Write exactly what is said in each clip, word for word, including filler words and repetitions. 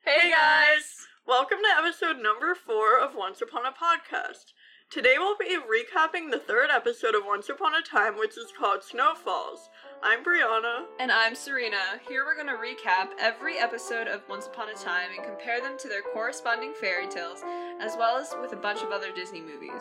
Hey guys! Welcome to episode number four of Once Upon a Podcast. Today we'll be recapping the third episode of Once Upon a Time, which is called Snowfalls. I'm Brianna. And I'm Serena. Here we're going to recap every episode of Once Upon a Time and compare them to their corresponding fairy tales, as well as with a bunch of other Disney movies.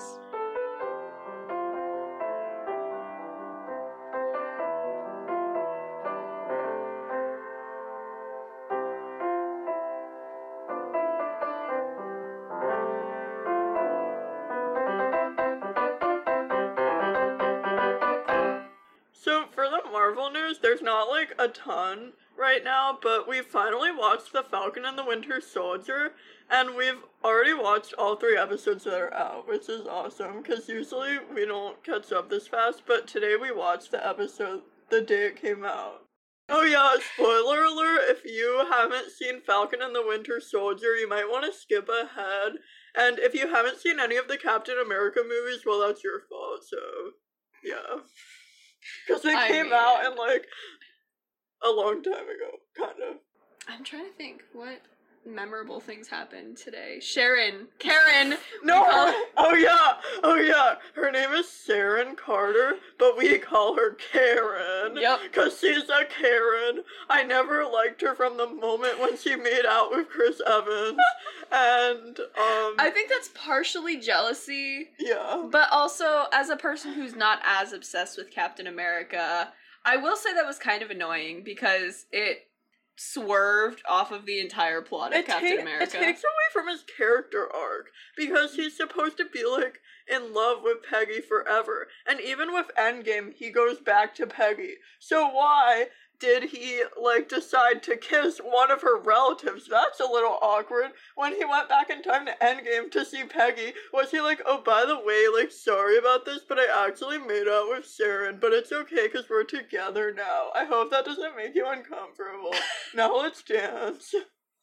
So for the Marvel news, there's not like a ton right now, but we finally watched The Falcon and the Winter Soldier, and we've already watched all three episodes that are out, which is awesome, because usually we don't catch up this fast, but today we watched the episode the day it came out. Oh yeah, spoiler alert, if you haven't seen Falcon and the Winter Soldier, you might want to skip ahead, and if you haven't seen any of the Captain America movies, well, that's your fault, so yeah. Because it I came mean, out in, like, a long time ago, kind of. I'm trying to think what memorable things happened today. Sharon! Karen! No! call her- Oh, yeah! Oh, yeah! Her name is Sharon Carter, but we call her Karen. Yep. Because she's a Karen. I never liked her from the moment when she made out with Chris Evans. And, um... I think that's partially jealousy. yeah. But also, as a person who's not as obsessed with Captain America, I will say that was kind of annoying because it swerved off of the entire plot of It, Captain ta- America. it takes away from his character arc, because he's supposed to be, like, in love with Peggy forever. And even with Endgame, he goes back to Peggy. So why did he, like, decide to kiss one of her relatives? That's a little awkward. When he went back in time to Endgame to see Peggy, was he like, oh, by the way, like, sorry about this, but I actually made out with Sharon, but it's okay because we're together now. I hope that doesn't make you uncomfortable. Now let's dance.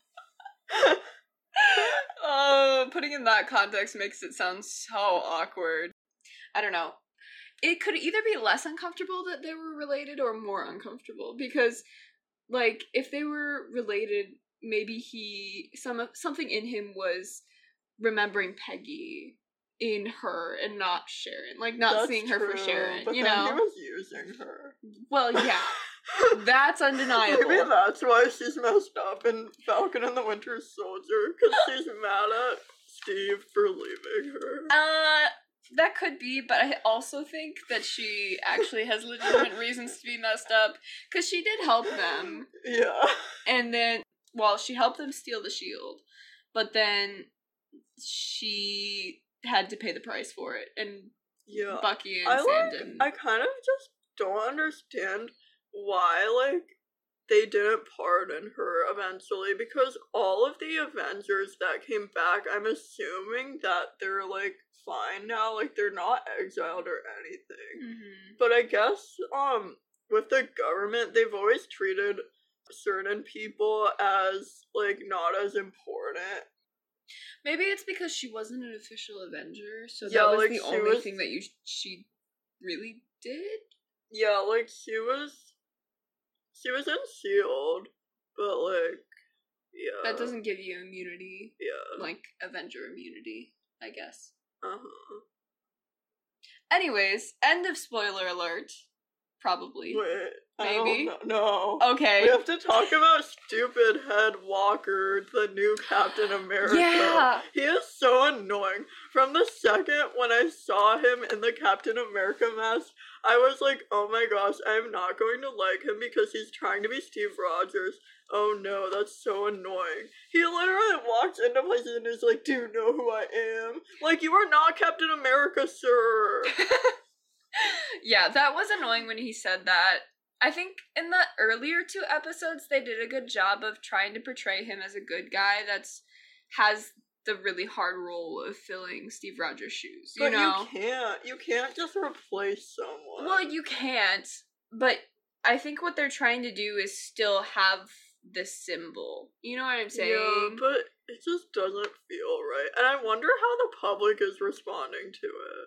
Oh, putting in that context makes it sound so awkward. I don't know. It could either be less uncomfortable that they were related or more uncomfortable because, like, if they were related, maybe he some something in him was remembering Peggy in her and not Sharon, like not That's seeing her true, for Sharon. but You then know, he was using her. well, yeah, that's undeniable. Maybe that's why she's messed up in Falcon and the Winter Soldier, because she's mad at Steve for leaving her. Uh, that could be, but I also think that she actually has legitimate reasons to be messed up, because she did help them, Yeah. and then, well, she helped them steal the shield, but then she had to pay the price for it, and Yeah. Bucky and I Sam like, didn't. I kind of just don't understand why, like, they didn't pardon her eventually, because all of the Avengers that came back, I'm assuming that they're, like, fine now, like, they're not exiled or anything. Mm-hmm. But I guess, um, with the government, they've always treated certain people as, like, not as important. Maybe it's because she wasn't an official Avenger, so Yeah, that was like, the she only was- thing that you she really did? Yeah, like, she was, she was in SHIELD, but, like, yeah. That doesn't give you immunity, Yeah. like Avenger immunity, I guess. Uh-huh. Anyways, end of spoiler alert. Probably. Wait, I Maybe? don't know. No. Okay. We have to talk about Stupid Head Walker, the new Captain America. Yeah. He is so annoying. From the second when I saw him in the Captain America mask, I was like, oh my gosh, I am not going to like him because he's trying to be Steve Rogers. Oh no, that's so annoying. He literally walks into places and is like, do you know who I am? Like, you are not Captain America, sir. Yeah, that was annoying when he said that. I think in the earlier two episodes, they did a good job of trying to portray him as a good guy that's has the really hard role of filling Steve Rogers' shoes. You But know? you can't. You can't just replace someone. Well, you can't, but I think what they're trying to do is still have the symbol. You know what I'm saying? Yeah, but it just doesn't feel right. And I wonder how the public is responding to it.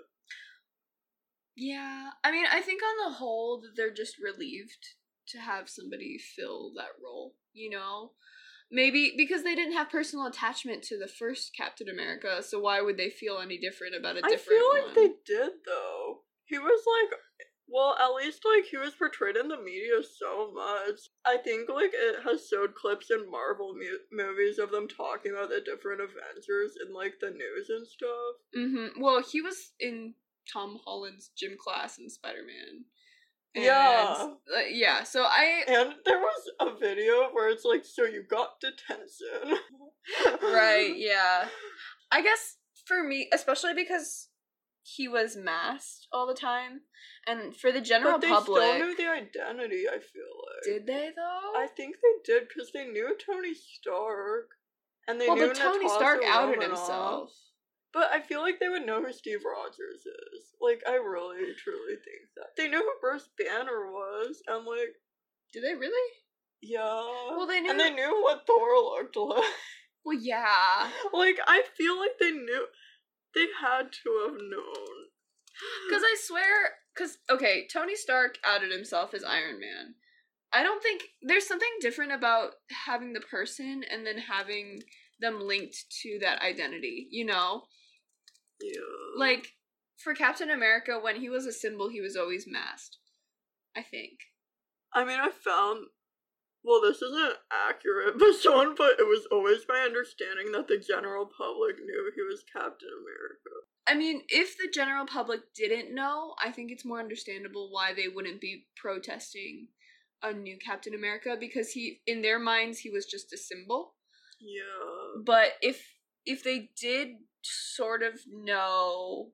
Yeah, I mean, I think on the whole that they're just relieved to have somebody fill that role, you know? Maybe because they didn't have personal attachment to the first Captain America, so why would they feel any different about a different I feel like one? they did, though. He was like, well, at least, like, he was portrayed in the media so much. I think, like, it has showed clips in Marvel mu- movies of them talking about the different Avengers in, like, the news and stuff. Mm-hmm. Well, he was in Tom Holland's gym class in Spider-Man. And, yeah. uh, yeah, so I... And there was a video where it's like, so you got detention. Right, yeah. I guess, for me, especially because he was masked all the time, and for the general but they public... still knew the identity, I feel like. Did they, though? I think they did, because they knew Tony Stark. And they well, knew but Tony Natasha Stark outed Romanoff. himself. But I feel like they would know who Steve Rogers is. Like, I really, truly think that. They knew who Bruce Banner was, and like... Did they really? Yeah. Well, they knew... And they knew what Thor looked like. Well, yeah. Like, I feel like they knew... They had to have known. Because I swear... Because, okay, Tony Stark outed himself as Iron Man. I don't think... There's something different about having the person and then having them linked to that identity, you know? Yeah. Like, for Captain America, when he was a symbol, he was always masked. I think. I mean, I found... Well, this isn't accurate, but someone put it was always my understanding that the general public knew he was Captain America. I mean, if the general public didn't know, I think it's more understandable why they wouldn't be protesting a new Captain America, because he, in their minds, he was just a symbol. Yeah. But if if they did sort of know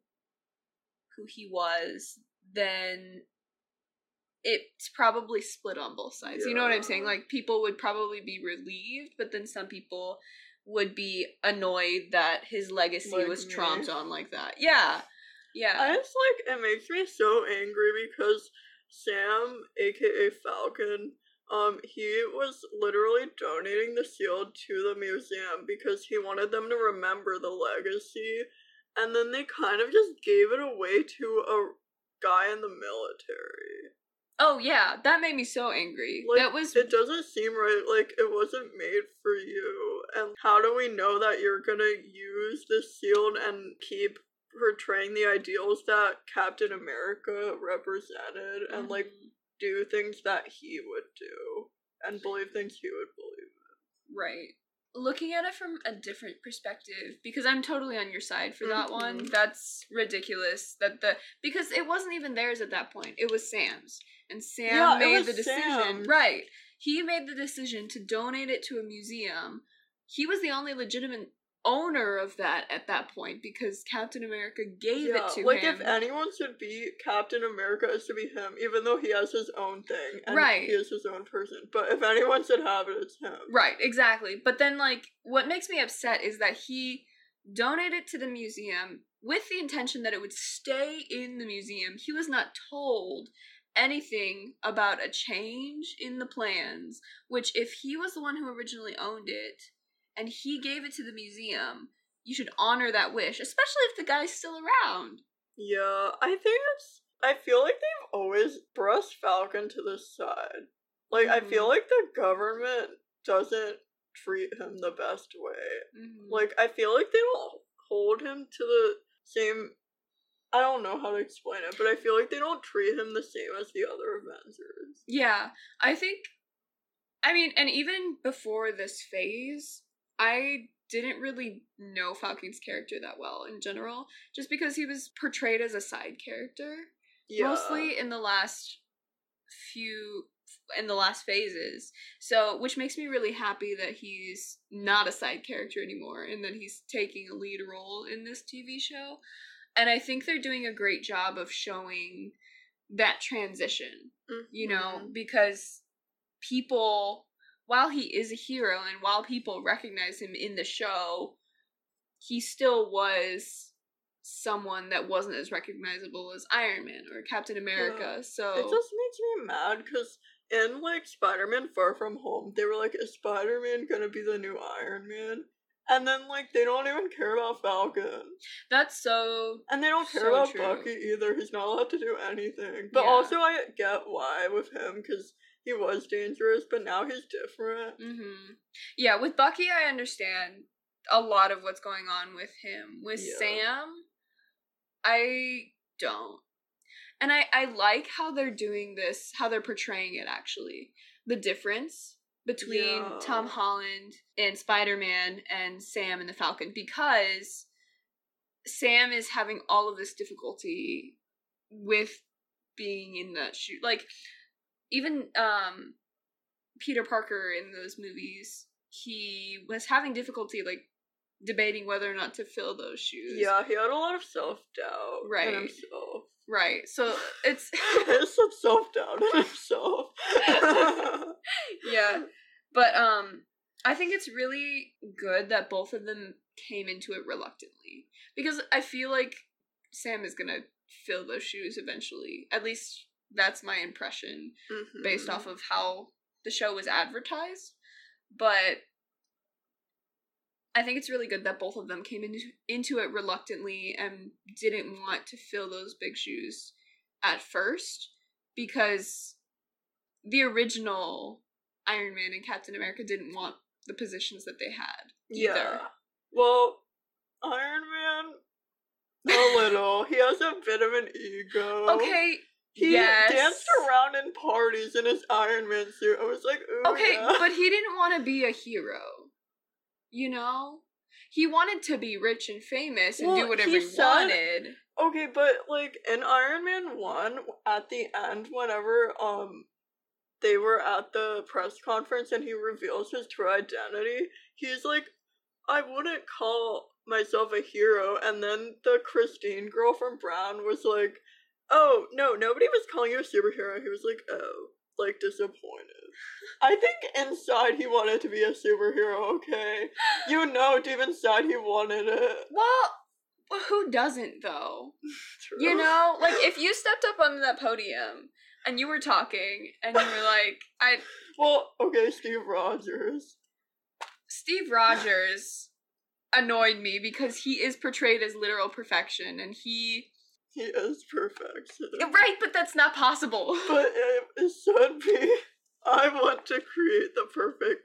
who he was, then it's probably split on both sides. Yeah. You know what I'm saying? Like, people would probably be relieved, but then some people would be annoyed that his legacy like was me. Tromped on like that. Yeah. Yeah. I just, like, it makes me so angry because Sam, aka Falcon, um, he was literally donating the shield to the museum because he wanted them to remember the legacy, and then they kind of just gave it away to a guy in the military. Oh yeah, that made me so angry. Like, that was... It doesn't seem right, like, it wasn't made for you, and how do we know that you're gonna use this shield and keep portraying the ideals that Captain America represented, and, mm-hmm. like, do things that he would do, and believe things he would believe in. Right. Looking at it from a different perspective, because I'm totally on your side for that mm-hmm. one, that's ridiculous. That the Because it wasn't even theirs at that point, it was Sam's. And Sam yeah, made the decision. Sam. Right. He made the decision to donate it to a museum. He was the only legitimate owner of that at that point because Captain America gave yeah, it to like him. Like, if anyone should be Captain America, it should be him, even though he has his own thing. And right. he is his own person. But if anyone should have it, it's him. Right, exactly. But then, like, what makes me upset is that he donated to the museum with the intention that it would stay in the museum. He was not told anything about a change in the plans, which if he was the one who originally owned it, and he gave it to the museum, you should honor that wish, especially if the guy's still around. Yeah, I think it's... I feel like they've always brushed Falcon to the side. Like, mm-hmm. I feel like the government doesn't treat him the best way. Mm-hmm. Like, I feel like they don't hold him to the same... I don't know how to explain it, but I feel like they don't treat him the same as the other Avengers. Yeah, I think... I mean, and even before this phase... I didn't really know Falcon's character that well in general, just because he was portrayed as a side character. Yeah. Mostly in the last few, in the last phases. So, which makes me really happy that he's not a side character anymore, and that he's taking a lead role in this T V show. And I think they're doing a great job of showing that transition, mm-hmm. you know, because people... While he is a hero and while people recognize him in the show, he still was someone that wasn't as recognizable as Iron Man or Captain America. Yeah. So it just makes me mad because in like Spider-Man Far From Home, they were like, is Spider-Man gonna be the new Iron Man? And then like they don't even care about Falcon. That's so And they don't care so about true. Bucky either. He's not allowed to do anything. But yeah. also I get why with him because he was dangerous, but now he's different. Mm-hmm. Yeah, with Bucky, I understand a lot of what's going on with him. With Yeah. Sam, I don't. And I, I like how they're doing this, how they're portraying it, actually. The difference between Yeah. Tom Holland and Spider-Man and Sam and the Falcon, because Sam is having all of this difficulty with being in that shoe. Like, even um, Peter Parker in those movies, he was having difficulty, like, debating whether or not to fill those shoes. Yeah, he had a lot of self-doubt Right. in himself. Right, so it's... There's some self-doubt in himself. Yeah, but um, I think it's really good that both of them came into it reluctantly. Because I feel like Sam is gonna fill those shoes eventually. At least that's my impression, Mhm. based off of how the show was advertised. But I think it's really good that both of them came into into it reluctantly and didn't want to fill those big shoes at first, because the original Iron Man and Captain America didn't want the positions that they had either. Yeah. Well, Iron Man, a little. He has a bit of an ego. Okay, He yes. danced around in parties in his Iron Man suit. I was like, ooh, Okay, yeah. but he didn't want to be a hero. You know? He wanted to be rich and famous and Well, do whatever he he, said- wanted. Okay, but, like, in Iron Man one, at the end, whenever, um, they were at the press conference and he reveals his true identity, he's like, I wouldn't call myself a hero, and then the Christine girl from Brown was like, oh, no, nobody was calling you a superhero. He was like, oh, like, disappointed. I think inside he wanted to be a superhero, okay? You know deep inside he wanted it. Well, who doesn't, though? True. You know? Like, if you stepped up on that podium and you were talking and you were like, I... Well, okay, Steve Rogers. Steve Rogers annoyed me because he is portrayed as literal perfection, and he... He is perfection. Right, but that's not possible. But it, it should be. I want to create the perfect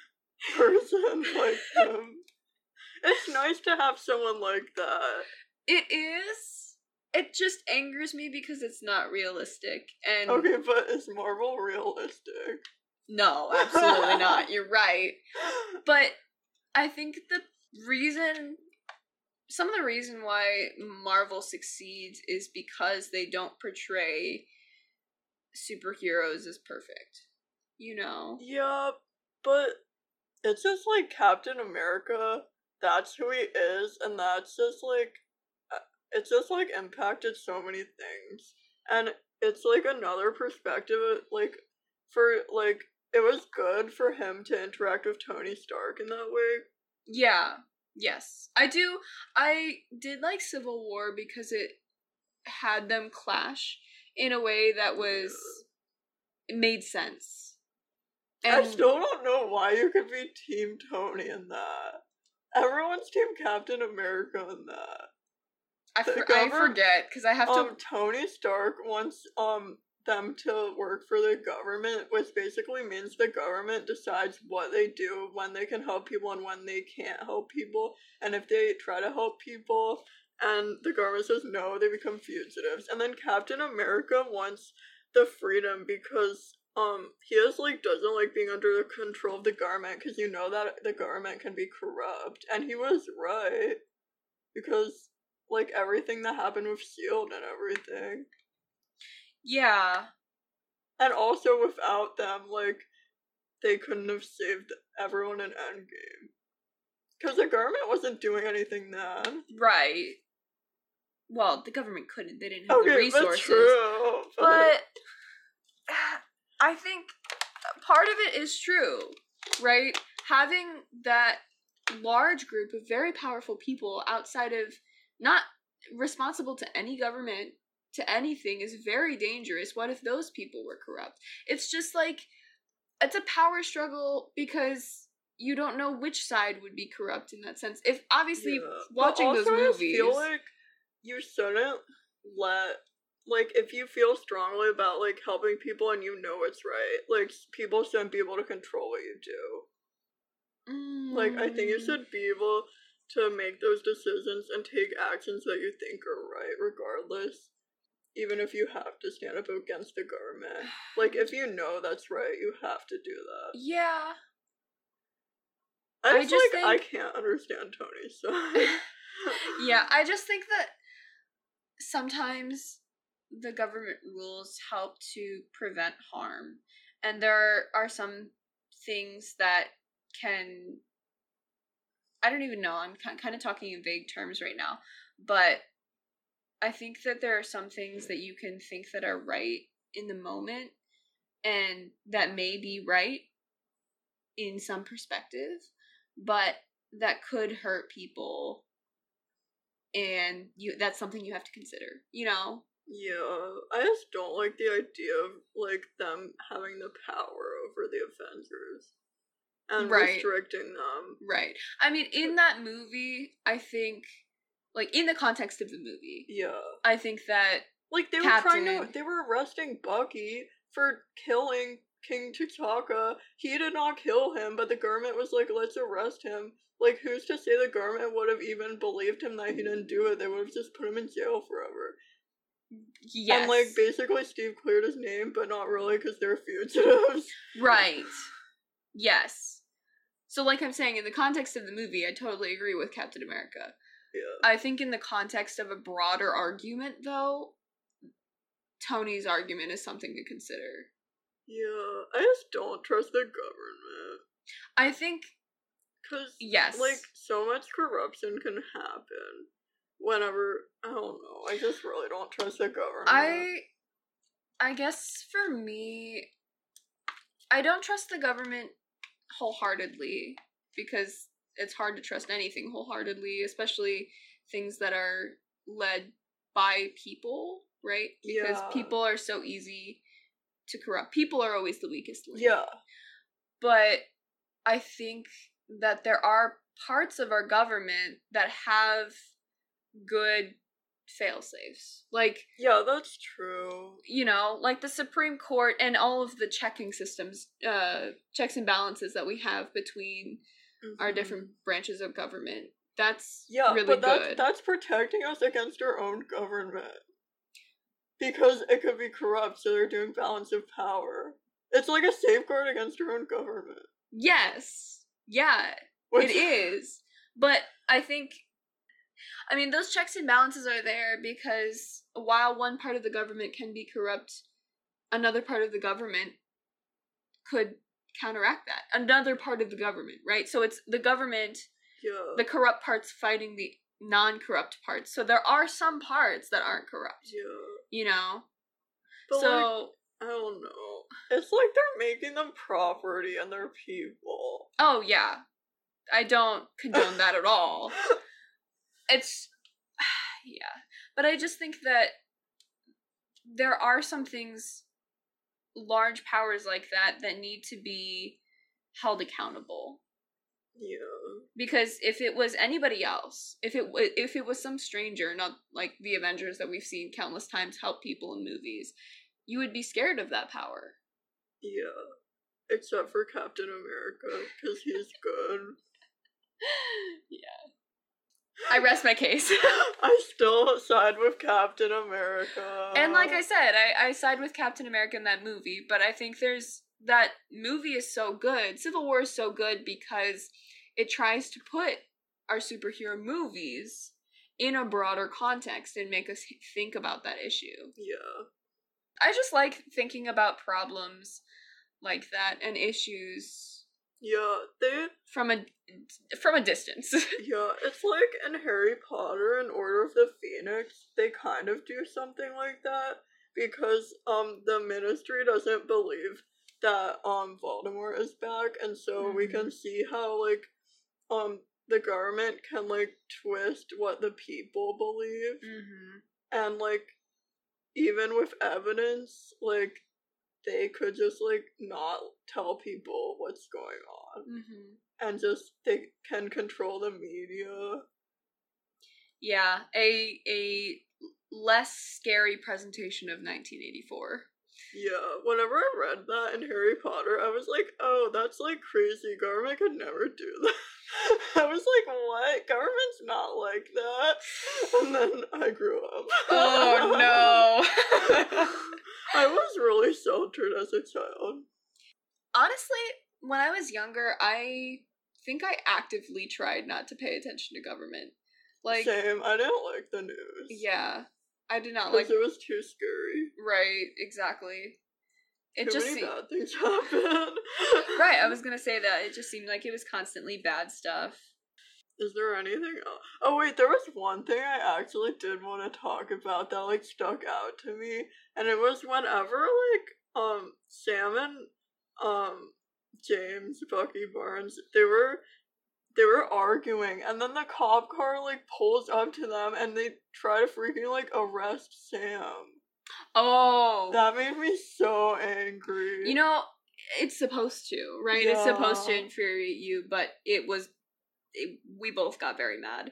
person like him. It's nice to have someone like that. It is. It just angers me because it's not realistic. And Okay, but is Marvel realistic? no, absolutely not. You're right. But I think the reason, some of the reason why Marvel succeeds is because they don't portray superheroes as perfect. You know? Yeah, but it's just like Captain America, that's who he is, and that's just like, it's just like impacted so many things. And it's like another perspective, like, for, like, it was good for him to interact with Tony Stark in that way. Yeah. Yes. I do. I did like Civil War because it had them clash in a way that was, it made sense. And I still don't know why you could be Team Tony in that. Everyone's Team Captain America in that. I, the for, I government- forget because I have to. Um, Tony Stark wants um them to work for the government, which basically means the government decides what they do, when they can help people and when they can't help people. And if they try to help people and the government says no, they become fugitives. And then Captain America wants the freedom because um he just like doesn't like being under the control of the government, because you know that the government can be corrupt. And he was right, because like everything that happened with SHIELD and everything. Yeah. And also without them, like, they couldn't have saved everyone in Endgame. Because the government wasn't doing anything then. Right. Well, the government couldn't. They didn't have Okay, the resources. that's true. But I think part of it is true, right? Having that large group of very powerful people outside of, not responsible to any government, to anything, is very dangerous. What if those people were corrupt? It's just like, it's a power struggle because you don't know which side would be corrupt in that sense. If obviously Yeah. watching But those also, movies, I feel like you shouldn't let like, if you feel strongly about, like, helping people and you know it's right, like, people shouldn't be able to control what you do. Mm. Like, I think you should be able to make those decisions and take actions that you think are right, regardless. Even if you have to stand up against the government. Like, if you know that's right, you have to do that. Yeah. I, I just, just like, think... I can't understand Tony's side. Yeah, I just think that sometimes the government rules help to prevent harm. And there are some things that can... I don't even know, I'm kind of talking in vague terms right now, but I think that there are some things that you can think that are right in the moment, and that may be right in some perspective, but that could hurt people, and you that's something you have to consider, you know? Yeah, I just don't like the idea of, like, them having the power over the Avengers. And right. restricting them. Right. I mean, in that movie, I think, like, in the context of the movie, yeah, I think that, like, they Captain... were trying to, they were arresting Bucky for killing King T'Chaka. He did not kill him, but the government was like, let's arrest him. Like, who's to say the government would have even believed him that he didn't do it? They would have just put him in jail forever. Yes. And, like, basically Steve cleared his name, but not really, because they're fugitives. Right. Yes. So, like I'm saying, in the context of the movie, I totally agree with Captain America. Yeah. I think in the context of a broader argument, though, Tony's argument is something to consider. Yeah, I just don't trust the government. I think... Because, yes. like, so much corruption can happen whenever, I don't know, I just really don't trust the government. I, I guess for me, I don't trust the government wholeheartedly, because it's hard to trust anything wholeheartedly, especially things that are led by people, right? Because yeah. people are so easy to corrupt. People are always the weakest link. Yeah. But I think that there are parts of our government that have good fail-safes. Like, yeah, that's true. You know, like the Supreme Court and all of the checking systems, uh, checks and balances that we have between mm-hmm. our different branches of government. That's yeah, really but that's, good. that's protecting us against our own government. Because it could be corrupt, so they're doing balance of power. It's like a safeguard against our own government. Yes. Yeah, Which... it is. But I think... I mean, those checks and balances are there because while one part of the government can be corrupt, another part of the government could counteract that. Another part of the government, right? So it's the government, yeah. the corrupt parts fighting the non-corrupt parts. So there are some parts that aren't corrupt. Yeah. You know? But so... Like, I don't know. It's like they're making them property and they're people. Oh, yeah. I don't condone that at all. It's, yeah. But I just think that there are some things, large powers like that, that need to be held accountable. Yeah. Because if it was anybody else, if it if it was some stranger, not like the Avengers that we've seen countless times help people in movies, you would be scared of that power. Yeah. Except for Captain America, because he's good. Yeah. I rest my case. I still side with Captain America. And like I said, I, I side with Captain America in that movie, but I think there's, that movie is so good, Civil War is so good because it tries to put our superhero movies in a broader context and make us think about that issue. Yeah. I just like thinking about problems like that and issues. Yeah, they... From a, from a distance. Yeah, it's like in Harry Potter and Order of the Phoenix, they kind of do something like that, because, um, the Ministry doesn't believe that, um, Voldemort is back, and so mm-hmm. we can see how, like, um, the government can, like, twist what the people believe, mm-hmm. and, like, even with evidence, like, they could just, like, not tell people what's going on. Mm-hmm. And just, they can control the media. Yeah, a a less scary presentation of nineteen eighty-four. Yeah, whenever I read that in Harry Potter, I was like, oh, that's like crazy. Government could never do that. I was like, what? Government's not like that. And then I grew up. Oh no. I was really sheltered as a child. Honestly, when I was younger, I think I actively tried not to pay attention to government. Like, same, I didn't like the news. Yeah. I did not Because like it was too scary. Right, exactly. It Too just many se- bad things happened. Right, I was gonna say that. It just seemed like it was constantly bad stuff. Is there anything else? Oh wait, there was one thing I actually did want to talk about that like stuck out to me, and it was whenever like um Sam and um James, Bucky Barnes, they were they were arguing, and then the cop car like pulls up to them, and they try to freaking like arrest Sam. Oh. That made me so angry. You know, it's supposed to, right? Yeah. It's supposed to infuriate you, but it was it, we both got very mad.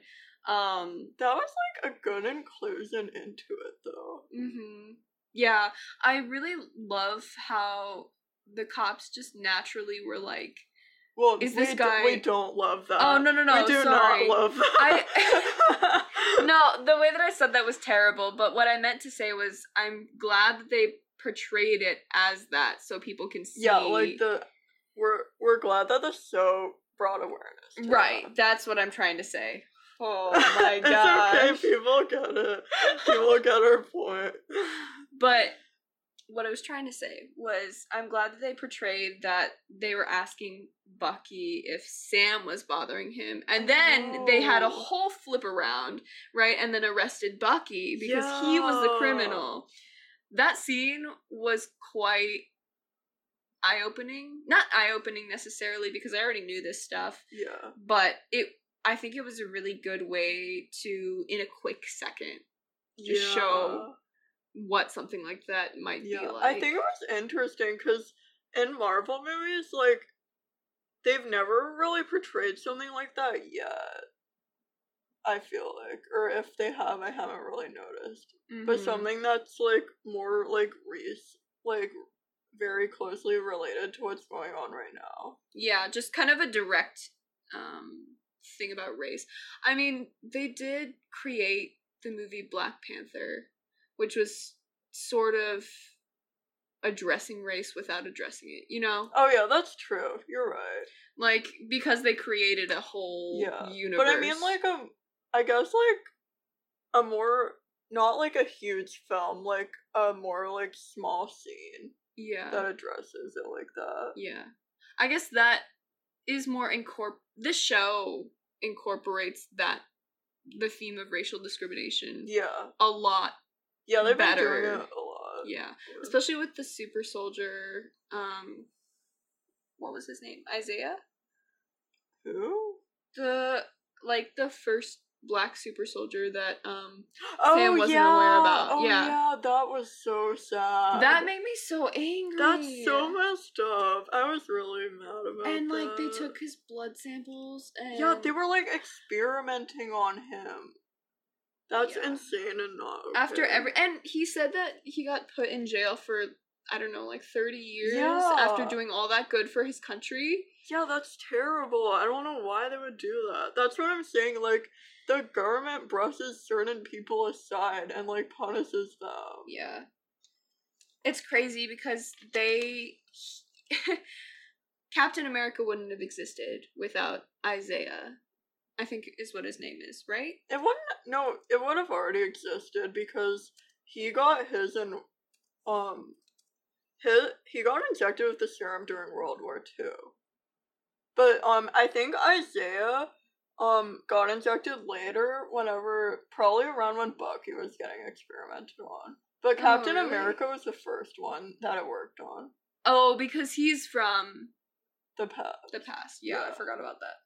Um that was like a good inclusion into it though. Mhm. Yeah, I really love how the cops just naturally were like, well, is we this guy d- we don't love that. Oh, no, no, no, We do sorry. not love that. I No, the way that I said that was terrible, but what I meant to say was I'm glad that they portrayed it as that so people can see. Yeah, like the we're we're glad that the show brought awareness to Right, that. that's what I'm trying to say. Oh my god. It's okay, people get it. People get our point. But what I was trying to say was I'm glad that they portrayed that they were asking Bucky if Sam was bothering him. And then Oh. they had a whole flip around, right? And then arrested Bucky because he was the Yeah. criminal. That scene was quite eye-opening. Not eye-opening necessarily because I already knew this stuff, Yeah. but it I think it was a really good way to, in a quick second, just Yeah. show what something like that might Yeah, be like. I think it was interesting because in Marvel movies, like, they've never really portrayed something like that yet. I feel like, or if they have, I haven't really noticed. But Mhm. something that's like more like Reese, like very closely related to what's going on right now. Yeah, just kind of a direct um thing about race. I mean, they did create the movie Black Panther, which was sort of addressing race without addressing it, you know? Oh yeah, that's true. You're right. Like, because they created a whole Yeah, universe. but I mean, like a, I guess like a more not like a huge film, like a more like small scene yeah. that addresses it like that. Yeah. I guess that is more incorp- this show incorporates that the theme of racial discrimination Yeah, a lot. yeah, they've Better. been doing it a lot. Yeah. Especially with the super soldier, um what was his name? Isaiah? Who? The like the first black super soldier that um Oh Sam wasn't yeah. aware about. Oh Yeah. yeah, that was so sad. that made me so angry. That's so messed up. I was really mad about that. And like they took his blood samples and Yeah, they were like experimenting on him. That's Yeah. insane and not okay. after every and he said that he got put in jail for I don't know, like thirty years Yeah. after doing all that good for his country. Yeah, that's terrible. I don't know why they would do that. That's what I'm saying. Like, the government brushes certain people aside and, like, punishes them. Yeah. It's crazy because they Captain America wouldn't have existed without Isaiah. I think is what his name is, right? It wouldn't, no, it would have already existed because he got his and, um, his, he got injected with the serum during World War Two. But, um, I think Isaiah, um, got injected later whenever, probably around when Bucky was getting experimented on. But Oh, Captain really? America was the first one that it worked on. Oh, because he's from The past. the past. Yeah, I Yeah. forgot about that.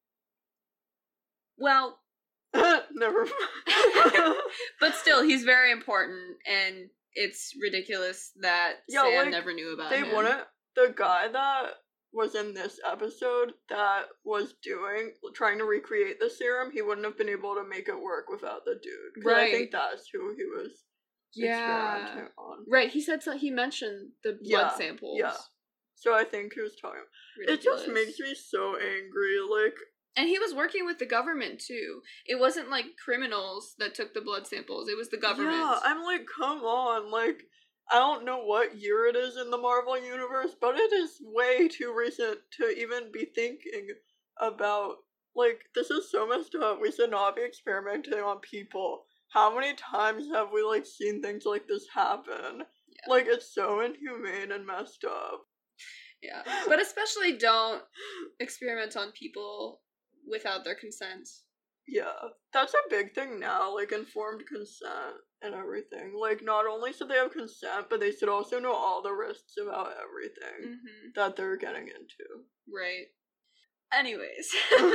Well, Never mind. but still, he's very important, and it's ridiculous that Yeah, Sam like, never knew about They him. wouldn't. The guy that was in this episode that was doing, trying to recreate the serum, he wouldn't have been able to make it work without the dude. 'Cause Right. I think that's who he was Yeah. experimenting on. Right, he said so, he mentioned the blood Yeah, samples. yeah. So I think he was talking. Ridiculous. It just makes me so angry, like... And he was working with the government, too. It wasn't, like, criminals that took the blood samples. It was the government. Yeah, I'm like, come on, like... I don't know what year it is in the Marvel Universe, but it is way too recent to even be thinking about, like, this is so messed up. We should not be experimenting on people. How many times have we, like, seen things like this happen? Yeah. Like, it's so inhumane and messed up. Yeah. But especially don't experiment on people without their consent. Yeah. That's a big thing now, like, informed consent and everything. Like, not only should they have consent, but they should also know all the risks about everything mm-hmm. that they're getting into. Right. Anyways.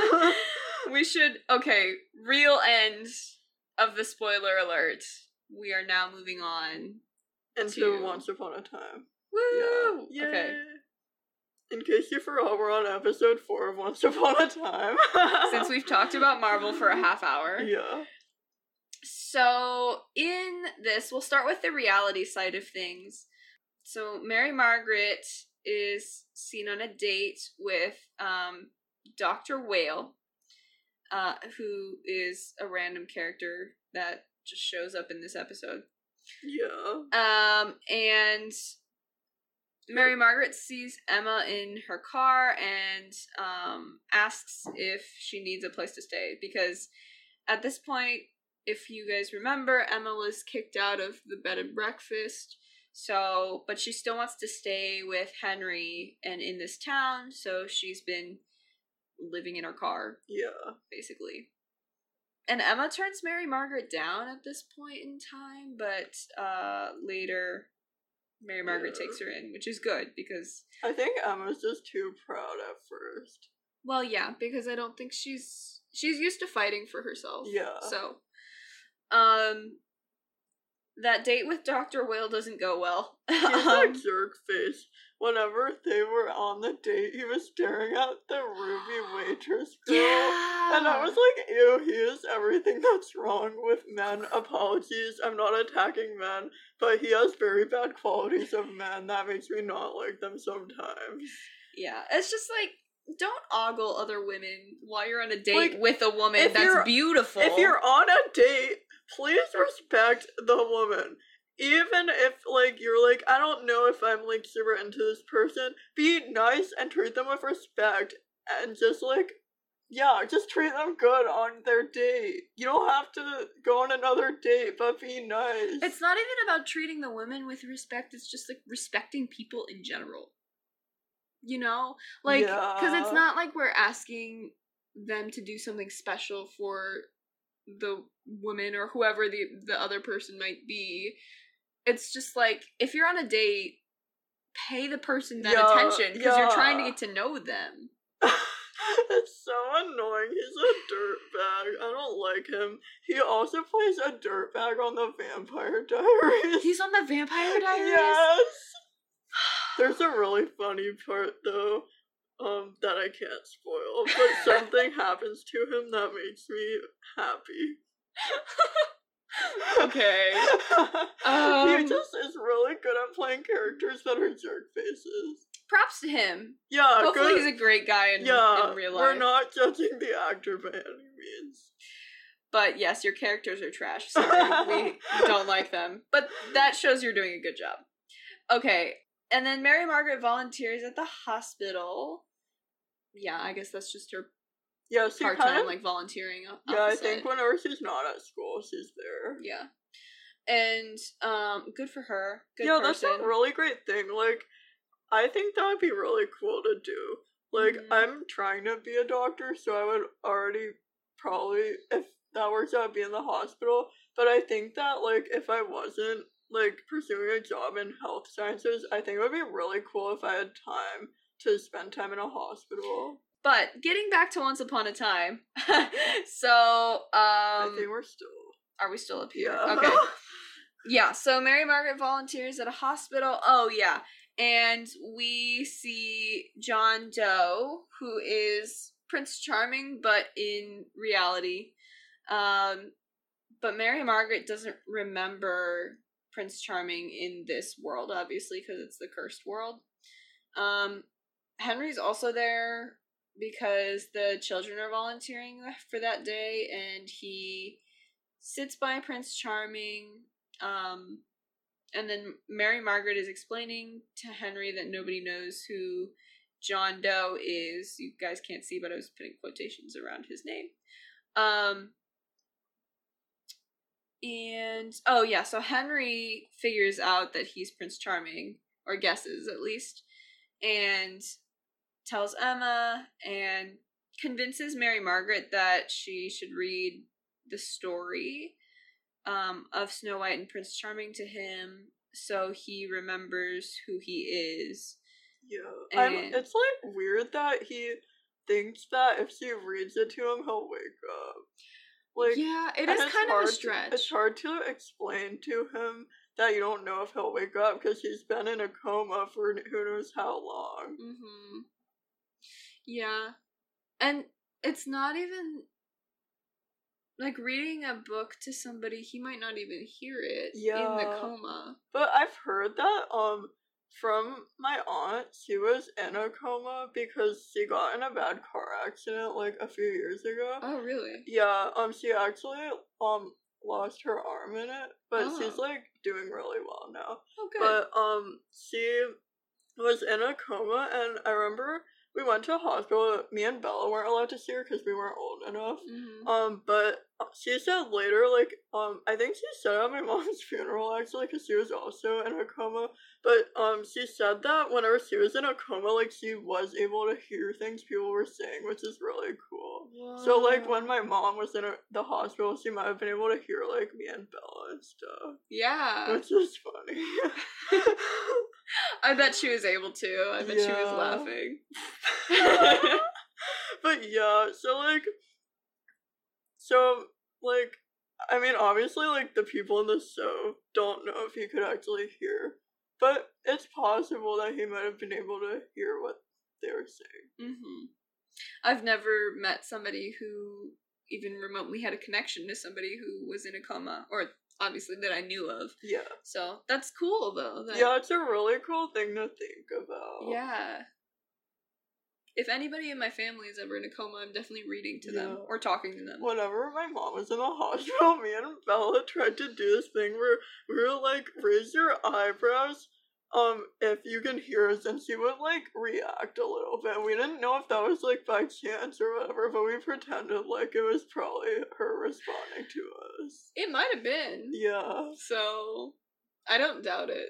We should, okay, real end of the spoiler alert. We are now moving on into to... Once Upon a Time. Woo! Yeah. Okay. In case you forgot, we're on episode four of Once Upon a Time. Since we've talked about Marvel for a half hour. Yeah. So, in this, we'll start with the reality side of things. So, Mary Margaret is seen on a date with um, Doctor Whale, uh, who is a random character that just shows up in this episode. Yeah. Um, and... Mary Margaret sees Emma in her car and um, asks if she needs a place to stay, because at this point, if you guys remember, Emma was kicked out of the bed and breakfast, so, but she still wants to stay with Henry and in this town, so she's been living in her car. Yeah. Basically. And Emma turns Mary Margaret down at this point in time, but uh, later... Mary Margaret yeah. takes her in, which is good, because... I think Emma's just too proud at first. Well, yeah, because I don't think she's... She's used to fighting for herself. Yeah. So, um... that date with Doctor Whale doesn't go well. He's um, a jerk face. Whenever they were on the date, he was staring at the Ruby waitress girl. Yeah! And I was like, ew, he is everything that's wrong with men. Apologies, I'm not attacking men, but he has very bad qualities of men. That makes me not like them sometimes. Yeah, it's just like, don't ogle other women while you're on a date like, with a woman that's you're, beautiful. If you're on a date, please respect the woman. Even if, like, you're like, I don't know if I'm, like, super into this person, be nice and treat them with respect. And just, like, yeah, just treat them good on their date. You don't have to go on another date, but be nice. It's not even about treating the women with respect, it's just, like, respecting people in general. You know? Like, yeah. Because it's not like we're asking them to do something special for the woman or whoever the, the other person might be. It's just like, if you're on a date, pay the person that yeah, attention, because yeah. you're trying to get to know them. It's so annoying. He's a dirtbag. I don't like him. He also plays a dirtbag on the Vampire Diaries. He's on the Vampire Diaries? Yes! There's a really funny part, though, um, that I can't spoil, but something happens to him that makes me happy. Okay. Um, he just is really good at playing characters that are jerk faces. Props to him. Yeah, hopefully good. he's a great guy in, yeah, in real life. We're not judging the actor by any means. But yes, your characters are trash. Sorry, we don't like them. But that shows you're doing a good job. Okay, and then Mary Margaret volunteers at the hospital. Yeah, I guess that's just her yeah, she part-time, kind of, like, volunteering. Yeah, I think whenever she's not at school, she's there. Yeah. And, um, good for her. Good yeah, person. That's a really great thing. Like, I think that would be really cool to do. Like, mm-hmm. I'm trying to be a doctor, so I would already probably, if that works out, be in the hospital. But I think that, like, if I wasn't, like, pursuing a job in health sciences, I think it would be really cool if I had time to spend time in a hospital. But, getting back to Once Upon a Time, so, um... I think we're still... Are we still up here? Yeah. Okay. Yeah, so Mary Margaret volunteers at a hospital. Oh, yeah. And we see John Doe, who is Prince Charming, but in reality. Um, but Mary Margaret doesn't remember Prince Charming in this world, obviously, because it's the cursed world. Um, Henry's also there because the children are volunteering for that day, and he sits by Prince Charming, um, and then Mary Margaret is explaining to Henry that nobody knows who John Doe is. You guys can't see, but I was putting quotations around his name. Um, and, oh yeah, so Henry figures out that he's Prince Charming, or guesses at least, and tells Emma and convinces Mary Margaret that she should read the story um, of Snow White and Prince Charming to him so he remembers who he is. Yeah. I'm, And it's like weird that he thinks that if she reads it to him, he'll wake up. Like, yeah, it and is it's kind of hard a to- stretch. it's hard to explain to him that you don't know if he'll wake up because he's been in a coma for who knows how long. Mm-hmm. Yeah. And it's not even like reading a book to somebody, he might not even hear it in Yeah. the coma. But I've heard that um from my aunt. She was in a coma because she got in a bad car accident like a few years ago. Oh, really? Yeah, um she actually um lost her arm in it, but Oh. she's like doing really well now. Oh, good. But um she was in a coma, and I remember we went to a hospital. Me and Bella weren't allowed to see her because we weren't old enough. mm-hmm. Um, but she said later, like, um, I think she said at my mom's funeral, actually, because she was also in a coma, but, um, she said that whenever she was in a coma, like, she was able to hear things people were saying, which is really cool. So, like, when my mom was in a, the hospital, she might have been able to hear, like, me and Bella and stuff, Yeah. which is funny. I bet she was able to. I bet she was Yeah. laughing. But yeah, so like, so like, I mean, obviously, like, the people in the show don't know if he could actually hear, but it's possible that he might have been able to hear what they were saying. Mm-hmm. I've never met somebody who even remotely had a connection to somebody who was in a coma, or obviously that I knew of. Yeah. So that's cool, though. That, Yeah, it's a really cool thing to think about. Yeah. If anybody in my family is ever in a coma, I'm definitely reading to them Yeah. or talking to them. Whenever my mom was in the hospital, me and Bella tried to do this thing where we were like, raise your eyebrows um if you can hear us, and she would like react a little bit. We didn't know if that was like by chance or whatever, but we pretended like it was probably her responding to us. It might have been. Yeah. So, I don't doubt it.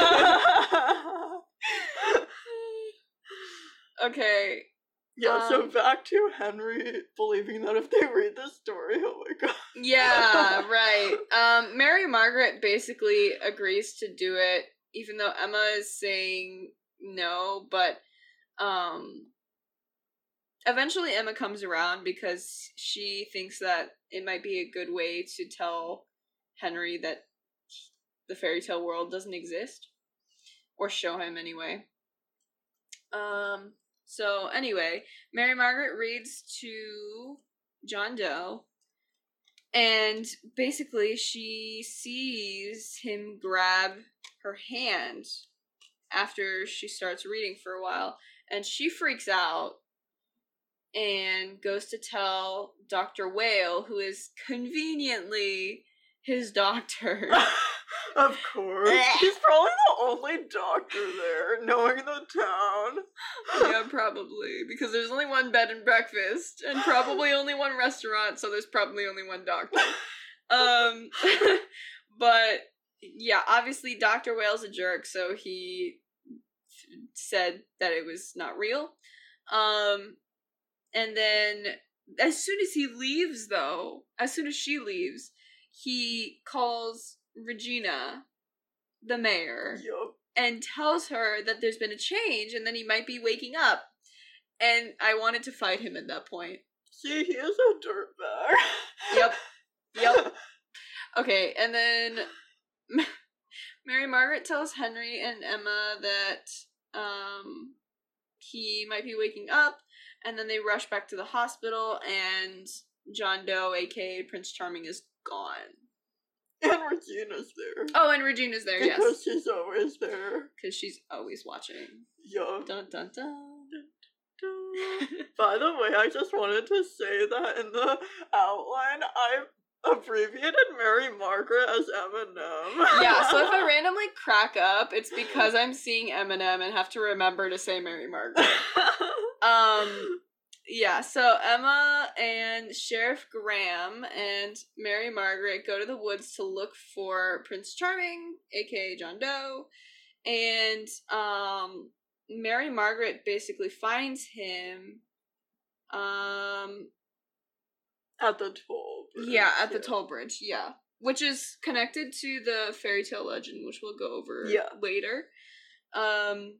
Okay. Yeah, so Um, back to Henry believing that if they read this story, he'll wake up. Yeah, right. Um, Mary Margaret basically agrees to do it, even though Emma is saying no, but um, eventually Emma comes around because she thinks that it might be a good way to tell Henry that the fairy tale world doesn't exist, or show him anyway. Um, so anyway, Mary Margaret reads to John Doe, and basically she sees him grab her hand after she starts reading for a while, and she freaks out and goes to tell Doctor Whale, who is conveniently his doctor. Of course. He's probably the only doctor there, knowing the town. Yeah, probably. Because there's only one bed and breakfast, and probably only one restaurant, so there's probably only one doctor. Um, but, yeah, obviously Doctor Whale's a jerk, so he said that it was not real. Um, and then, as soon as he leaves, though, as soon as she leaves, he calls Regina, the mayor, Yup. and tells her that there's been a change and then he might be waking up. And I wanted to fight him at that point. See, he is a dirtbag. Yep. Yep. Okay, and then Mary Margaret tells Henry and Emma that um he might be waking up, and then they rush back to the hospital, and John Doe, aka Prince Charming, is gone. And Regina's there. Oh, and Regina's there, because yes. Because she's always there. Because she's always watching. Yeah. Dun dun dun. By the way, I just wanted to say that in the outline, I abbreviated Mary Margaret as Eminem. Yeah, so if I randomly crack up, it's because I'm seeing Eminem and have to remember to say Mary Margaret. um, yeah, so Emma and Sheriff Graham and Mary Margaret go to the woods to look for Prince Charming, aka John Doe, and um, Mary Margaret basically finds him um, at the toll bridge. Yeah, at the yeah. toll bridge, yeah. Which is connected to the fairy tale legend, which we'll go over yeah. later. Um,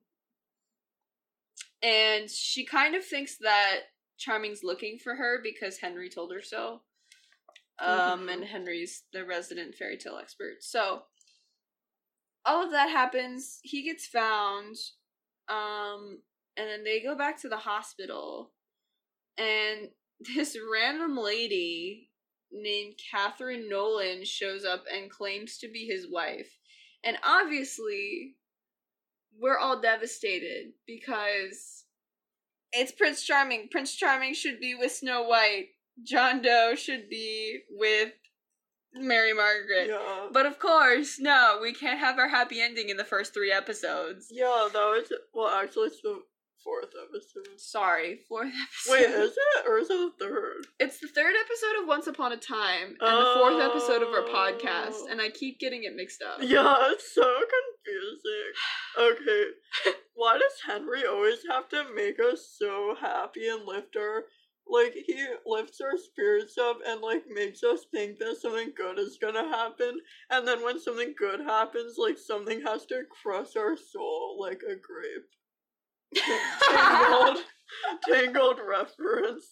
and she kind of thinks that Charming's looking for her because Henry told her so. Um, mm-hmm. And Henry's the resident fairy tale expert. So, all of that happens. He gets found. Um, and then they go back to the hospital. And this random lady named Catherine Nolan shows up and claims to be his wife. And obviously, we're all devastated because it's Prince Charming. Prince Charming should be with Snow White. John Doe should be with Mary Margaret. Yeah. But of course, no, we can't have our happy ending in the first three episodes. Yeah, that was, well, actually, it's the fourth episode. Sorry, fourth episode. Wait, is it? Or is it the third? It's the third episode of Once Upon a Time, and oh. the fourth episode of our podcast, and I keep getting it mixed up. Yeah, it's so confusing. Okay, why does Henry always have to make us so happy and lift our, like, he lifts our spirits up and, like, makes us think that something good is gonna happen, and then when something good happens, like, something has to crush our soul like a grape. Tangled, tangled reference.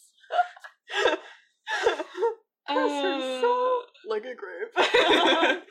Uh, soul like a grape.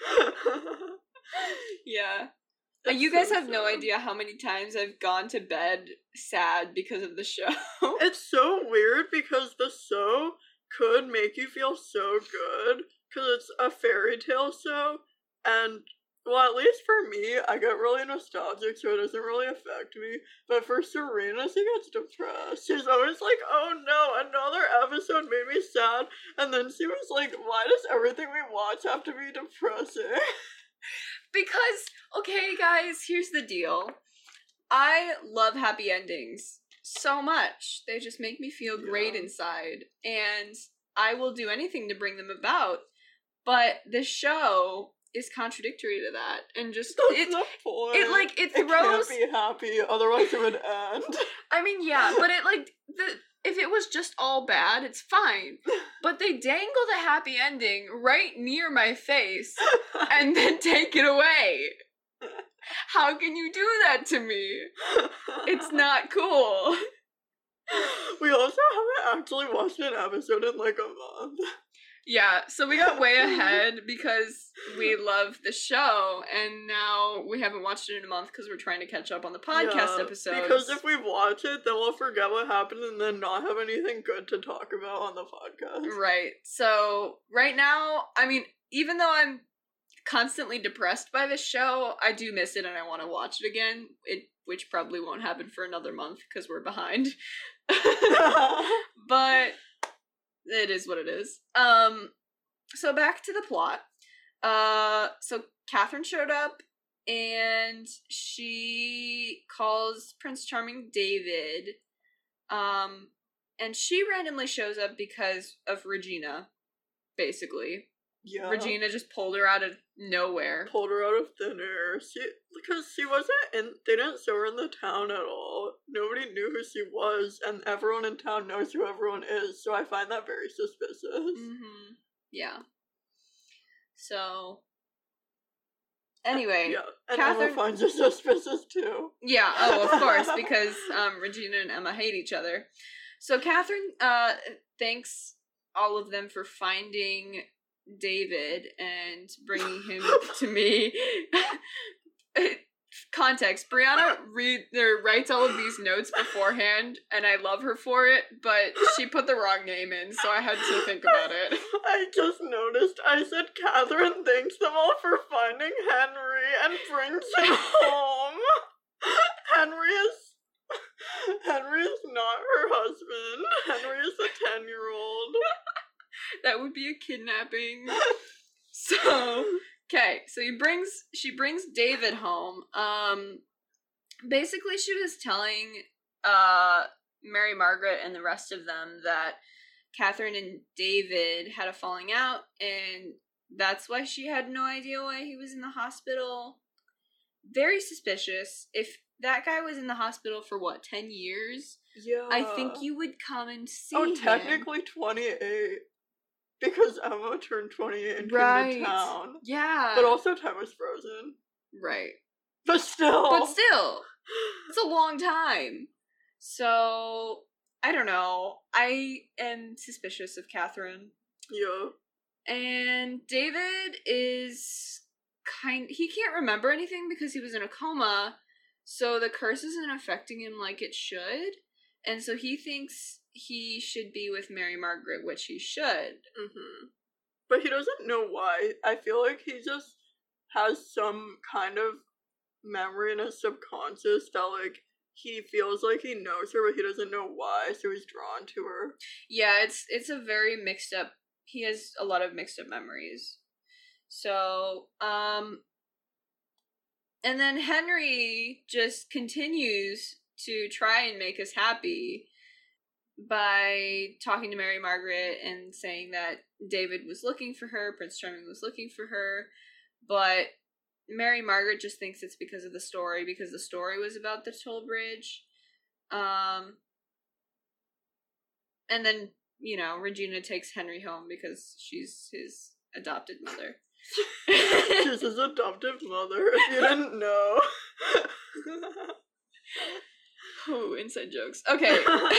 Yeah. That's you guys so have sad. No idea how many times I've gone to bed sad because of the show. It's so weird because the show could make you feel so good because it's a fairy tale show, and well, at least for me, I get really nostalgic, so it doesn't really affect me. But for Serena, she gets depressed. She's always like, oh no, another episode made me sad. And then she was like, why does everything we watch have to be depressing? Because, okay, guys, here's the deal. I love happy endings so much. They just make me feel great yeah. inside. And I will do anything to bring them about. But the show is contradictory to that, and just That's it, the point. it like it throws. It can't be happy, otherwise it would end. I mean, yeah, but it like the if it was just all bad, it's fine. But they dangle the happy ending right near my face, and then take it away. How can you do that to me? It's not cool. We also haven't actually watched an episode in like a month. Yeah, so we got way ahead because we love the show, and now we haven't watched it in a month because we're trying to catch up on the podcast yeah, episodes. Because if we watch it, then we'll forget what happened and then not have anything good to talk about on the podcast. Right. So, right now, I mean, even though I'm constantly depressed by this show, I do miss it and I want to watch it again, it which probably won't happen for another month because we're behind. But it is what it is. Um, so back to the plot. Uh, so Catherine showed up, and she calls Prince Charming David. Um, and she randomly shows up because of Regina, basically. Yeah. Regina just pulled her out of nowhere. Pulled her out of thin air. She, because she wasn't in, they didn't show her in the town at all. Nobody knew who she was, and everyone in town knows who everyone is, so I find that very suspicious. Mm-hmm. Yeah. So, anyway. Yeah, and Catherine Emma finds her suspicious too. Yeah, oh, of course, because um, Regina and Emma hate each other. So Catherine uh, thanks all of them for finding David and bringing him to me. Context, Brianna read or writes all of these notes beforehand, and I love her for it, but she put the wrong name in, so I had to think about it. I just noticed I said Catherine thanks them all for finding Henry and brings him home. Henry is Henry is not her husband. Henry is a ten-year-old. That would be a kidnapping. So, okay, so he brings she brings David home. Um basically she was telling uh Mary Margaret and the rest of them that Catherine and David had a falling out, and that's why she had no idea why he was in the hospital. Very suspicious. If that guy was in the hospital for what, ten years? Yeah. I think you would come and see oh, him. technically twenty-eight. Because Emma turned twenty-eight and right. came to town. Yeah. But also time was frozen. Right. But still. But still. It's a long time. So, I don't know. I am suspicious of Catherine. Yeah. And David is kind... He can't remember anything because he was in a coma, so the curse isn't affecting him like it should. And so he thinks he should be with Mary Margaret, which he should. Mm-hmm. But he doesn't know why. I feel like he just has some kind of memory in his subconscious that, like, he feels like he knows her, but he doesn't know why, so he's drawn to her. Yeah, it's it's a very mixed up... He has a lot of mixed up memories. So, um... and then Henry just continues to try and make us happy by talking to Mary Margaret and saying that David was looking for her, Prince Charming was looking for her, but Mary Margaret just thinks it's because of the story, because the story was about the Toll Bridge. Um, and then, you know, Regina takes Henry home because she's his adopted mother. She's his adoptive mother, if you didn't know. Ooh, inside jokes. Okay.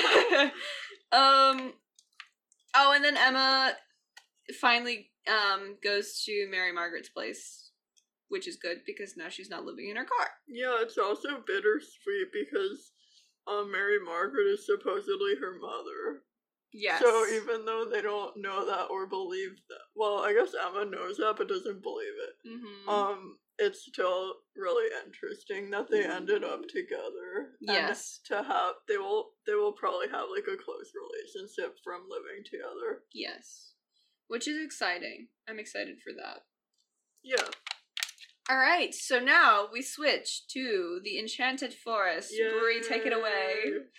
um. Oh, and then Emma finally um goes to Mary Margaret's place, which is good because now she's not living in her car. Yeah, it's also bittersweet because um Mary Margaret is supposedly her mother. Yes. So even though they don't know that or believe that, well, I guess Emma knows that but doesn't believe it. Mm-hmm. Um, it's still really interesting that they ended up together. Yes. And to have they will they will probably have like a close relationship from living together. Yes. Which is exciting. I'm excited for that. Yeah. Alright, so now we switch to the Enchanted Forest. Yay. Brie, take it away.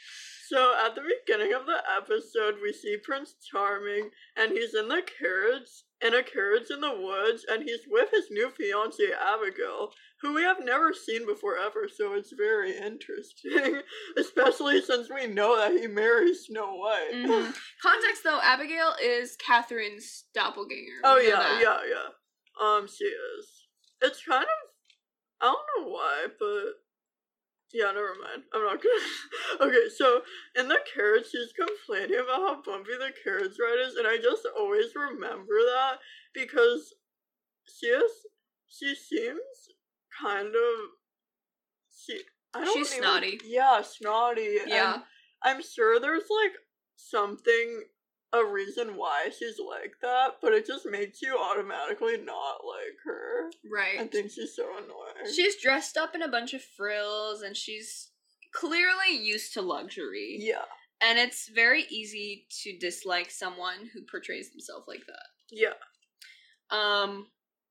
So at the beginning of the episode, we see Prince Charming, and he's in the carriage, in a carriage in the woods, and he's with his new fiancée, Abigail, who we have never seen before ever, so it's very interesting, especially since we know that he marries Snow White. Mm-hmm. Context, though, Abigail is Catherine's doppelganger. Oh, we know yeah, that. yeah, yeah. Um, she is. It's kind of, I don't know why, but... Yeah, never mind. I'm not gonna... Okay, so, in the carriage, she's complaining about how bumpy the carriage ride is, and I just always remember that, because she is... She seems kind of... She... I don't She's even, snotty. Yeah, snotty. Yeah. And I'm sure there's, like, something... a reason why she's like that, but it just makes you automatically not like her. Right. I think she's so annoying. She's dressed up in a bunch of frills, and she's clearly used to luxury. Yeah. And it's very easy to dislike someone who portrays themselves like that. Yeah. Um,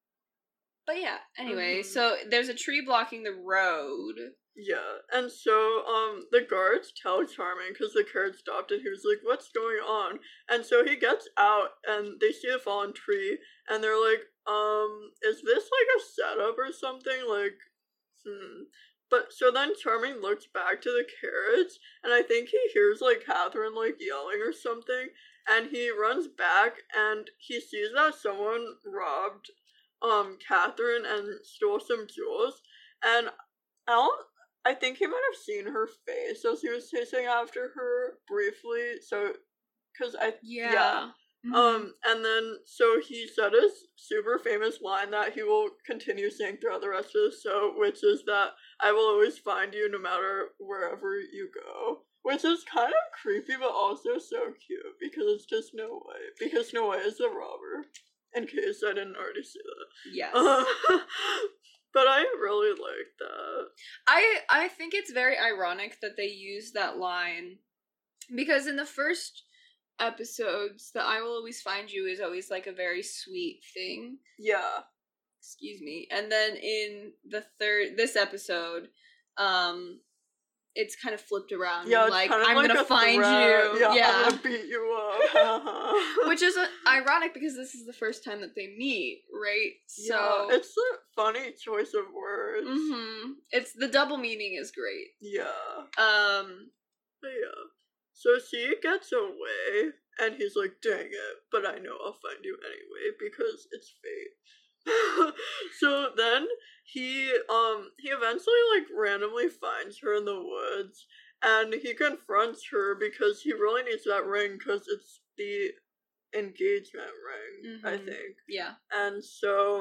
but yeah, anyway, Mm-hmm. so there's a tree blocking the road. Yeah, and so, um, the guards tell Charming, because the carriage stopped, and he was like, what's going on? And so he gets out, and they see a fallen tree, and they're like, um, is this, like, a setup or something? Like, hmm. But, so then Charming looks back to the carriage, and I think he hears, like, Catherine, like, yelling or something, and he runs back, and he sees that someone robbed, um, Catherine and stole some jewels, and I don't... I think he might have seen her face as he was chasing after her briefly, so, because I, Yeah. yeah. Mhm. Um, and then, so he said his super famous line that he will continue saying throughout the rest of the show, which is that I will always find you no matter wherever you go. Which is kind of creepy, but also so cute, because it's just Snow White. Because Snow White is a robber, in case I didn't already say that. Yes. Uh, but I really like that. I I think it's very ironic that they use that line, because in the first episodes, the I will always find you is always like a very sweet thing. Yeah. Excuse me. And then in the third, this episode, um, it's kind of flipped around. Yeah, it's like, kind of I'm like gonna a find threat. you. Yeah, Yeah. I'm gonna beat you up. Which is uh, ironic because this is the first time that they meet, right? So yeah, it's a funny choice of words. Mm-hmm. It's the double meaning is great. Yeah. Um. But yeah. So she gets away, and he's like, dang it, but I know I'll find you anyway, because it's fate. So then, he, um, he eventually, like, randomly finds her in the woods, and he confronts her because he really needs that ring, because it's the engagement ring, Mm-hmm. I think. Yeah. And so...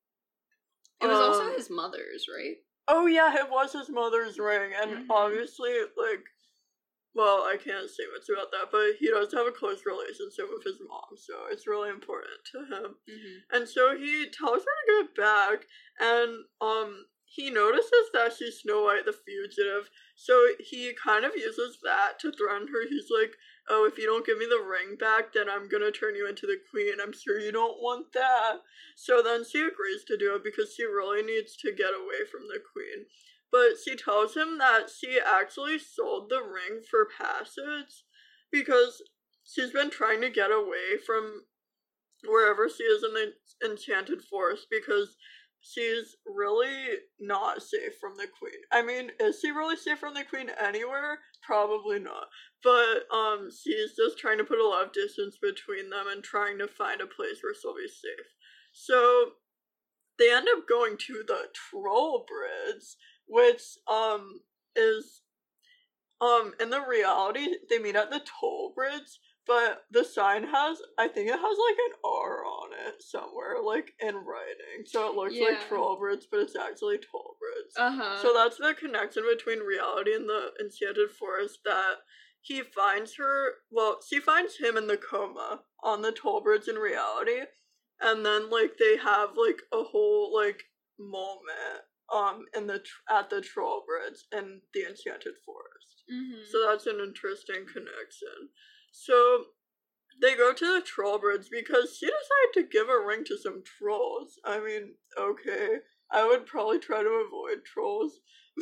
It was um, also his mother's, right? Oh yeah, it was his mother's ring, and Mhm. obviously, like, well, I can't say much about that, but he does have a close relationship with his mom, so it's really important to him. Mm-hmm. And so he tells her to get back, and um, he notices that she's Snow White the fugitive, so he kind of uses that to threaten her. He's like, oh, if you don't give me the ring back, then I'm gonna turn you into the queen. I'm sure you don't want that. So then she agrees to do it because she really needs to get away from the queen. But she tells him that she actually sold the ring for passage because she's been trying to get away from wherever she is in the Enchanted Forest because she's really not safe from the queen. I mean, is she really safe from the queen anywhere? Probably not. But um, she's just trying to put a lot of distance between them and trying to find a place where she'll be safe. So they end up going to the Troll Bridge, which um is um in the reality they meet at the toll bridge, but the sign has, I think it has like an R on it somewhere, like in writing, so it looks Yeah. like Troll Bridge, but it's actually Toll Bridge. Uh-huh. So that's the connection between reality and the Enchanted Forest, that he finds her, well, she finds him in the coma on the toll bridge in reality, and then like they have like a whole like moment um in the tr- at the Troll Bridge in the Enchanted Forest. Mm-hmm. So that's an interesting connection. So they go to the Troll Bridge because she decided to give a ring to some trolls. I mean, okay, I would probably try to avoid trolls.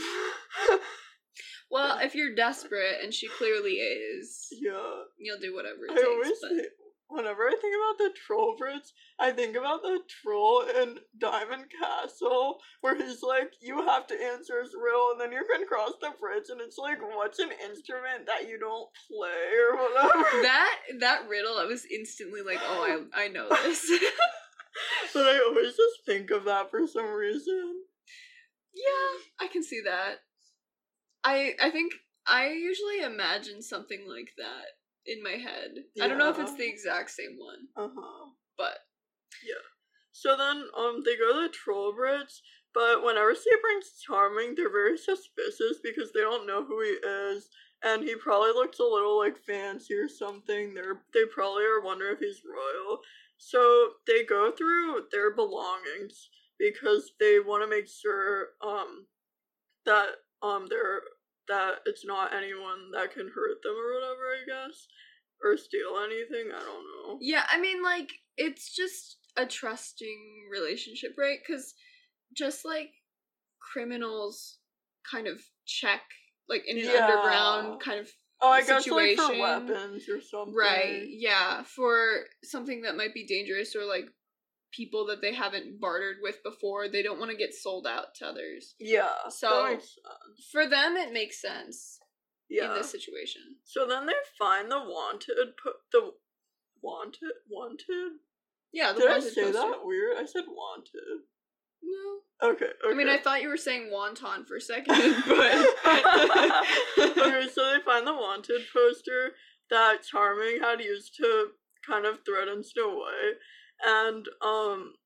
Well, if you're desperate, and she clearly is, Yeah, you'll do whatever it I takes. always But... think, whenever I think about the Troll Bridge, I think about the troll in Diamond Castle, where he's like, you have to answer his riddle, and then you can cross the bridge, and it's like, what's an instrument that you don't play, or whatever. That that riddle, I was instantly like, oh, I I know this. But I always just think of that for some reason. Yeah, I can see that. I I think I usually imagine something like that in my head. I don't know if Yeah. it's the exact same one, Uh-huh. but Yeah. So then, um, they go to the Troll Bridge, but whenever she brings Charming, they're very suspicious because they don't know who he is, and he probably looks a little, like, fancy or something. They're, they probably are wondering if he's royal. So they go through their belongings because they want to make sure, um, that, um, they're, that it's not anyone that can hurt them or whatever, I guess. Or steal anything, I don't know. yeah, I mean, like, it's just a trusting relationship, right? Because just like criminals kind of check, like in an Yeah. underground kind of Oh, I guess like for situation. weapons or something. right, yeah, for something that might be dangerous or like people that they haven't bartered with before, they don't want to get sold out to others. Yeah. So- that makes sense. For them, it makes sense Yeah. in this situation. So then they find the wanted po- the wanted wanted. Yeah, the Did I wanted say poster. that weird? I said wanted. No. Okay. Okay. I mean, I thought you were saying wonton for a second, but Okay, so they find the wanted poster that Charming had used to kind of threaten Snow White. And, um,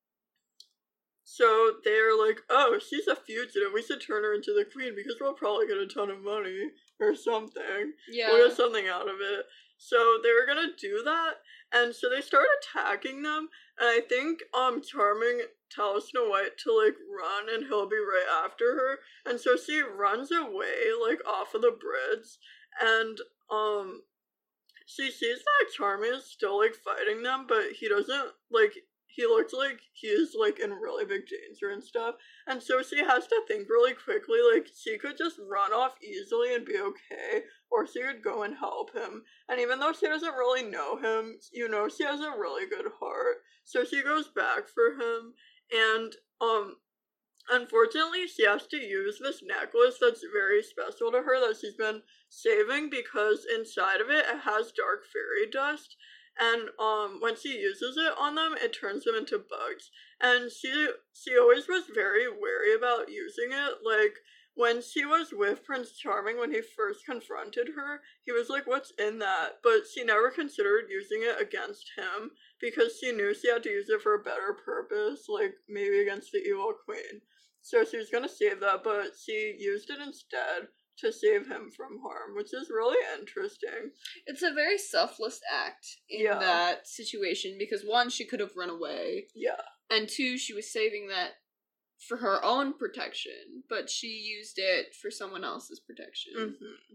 so they're like, oh, she's a fugitive. We should turn her into the queen because we'll probably get a ton of money or something. Yeah. We'll get something out of it. So they were gonna do that, and so they start attacking them, and I think, um, Charming tells Snow White to, like, run, and he'll be right after her, and so she runs away, like, off of the bridge, and, um, she sees that Charming is still, like, fighting them, but he doesn't, like, he looks like he's, like, in really big danger and stuff. And so she has to think really quickly, like, she could just run off easily and be okay, or she could go and help him. And even though she doesn't really know him, you know, she has a really good heart. So she goes back for him, and, um, unfortunately, she has to use this necklace that's very special to her that she's been saving because inside of it, it has dark fairy dust. And, um, when she uses it on them, it turns them into bugs. And she, she always was very wary about using it. Like, when she was with Prince Charming, when he first confronted her, he was like, what's in that? But she never considered using it against him because she knew she had to use it for a better purpose, like, maybe against the evil queen. So she was gonna save that, but she used it instead to save him from harm, which is really interesting. It's a very selfless act in Yeah. that situation because, one, she could have run away. Yeah. And two, she was saving that for her own protection, but she used it for someone else's protection. Mm-hmm.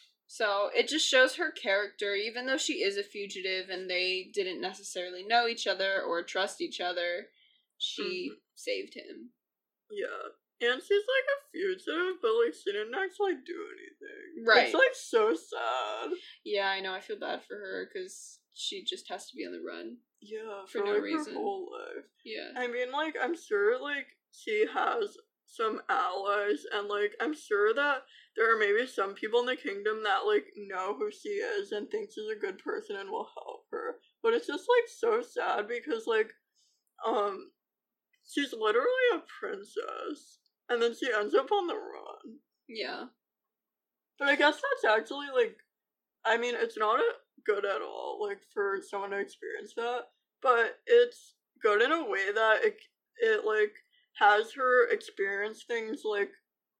So it just shows her character, even though she is a fugitive and they didn't necessarily know each other or trust each other, she Mhm. saved him. Yeah. And she's like a fugitive, but like she didn't actually do anything. Right. It's like so sad. Yeah, I know. I feel bad for her because she just has to be on the run. Yeah, For for, no like reason. her whole life. Yeah. I mean, like, I'm sure, like, she has some allies, and, like, I'm sure that there are maybe some people in the kingdom that, like, know who she is and think she's a good person and will help her. But it's just, like, so sad because, like, um, she's literally a princess, and then she ends up on the run. Yeah. But I guess that's actually, like, I mean, it's not a good at all, like, for someone to experience that, but it's good in a way that it, it like, has her experience things, like,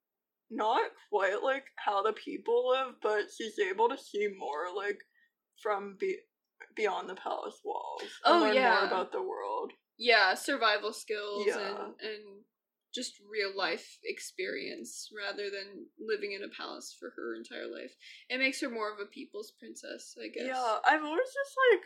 not quite like how the people live, but she's able to see more, like, from be- beyond the palace walls. And Oh, learn yeah. more about the world. Yeah, survival skills Yeah. and and just real life experience rather than living in a palace for her entire life. It makes her more of a people's princess, I guess. Yeah, I've always just, like,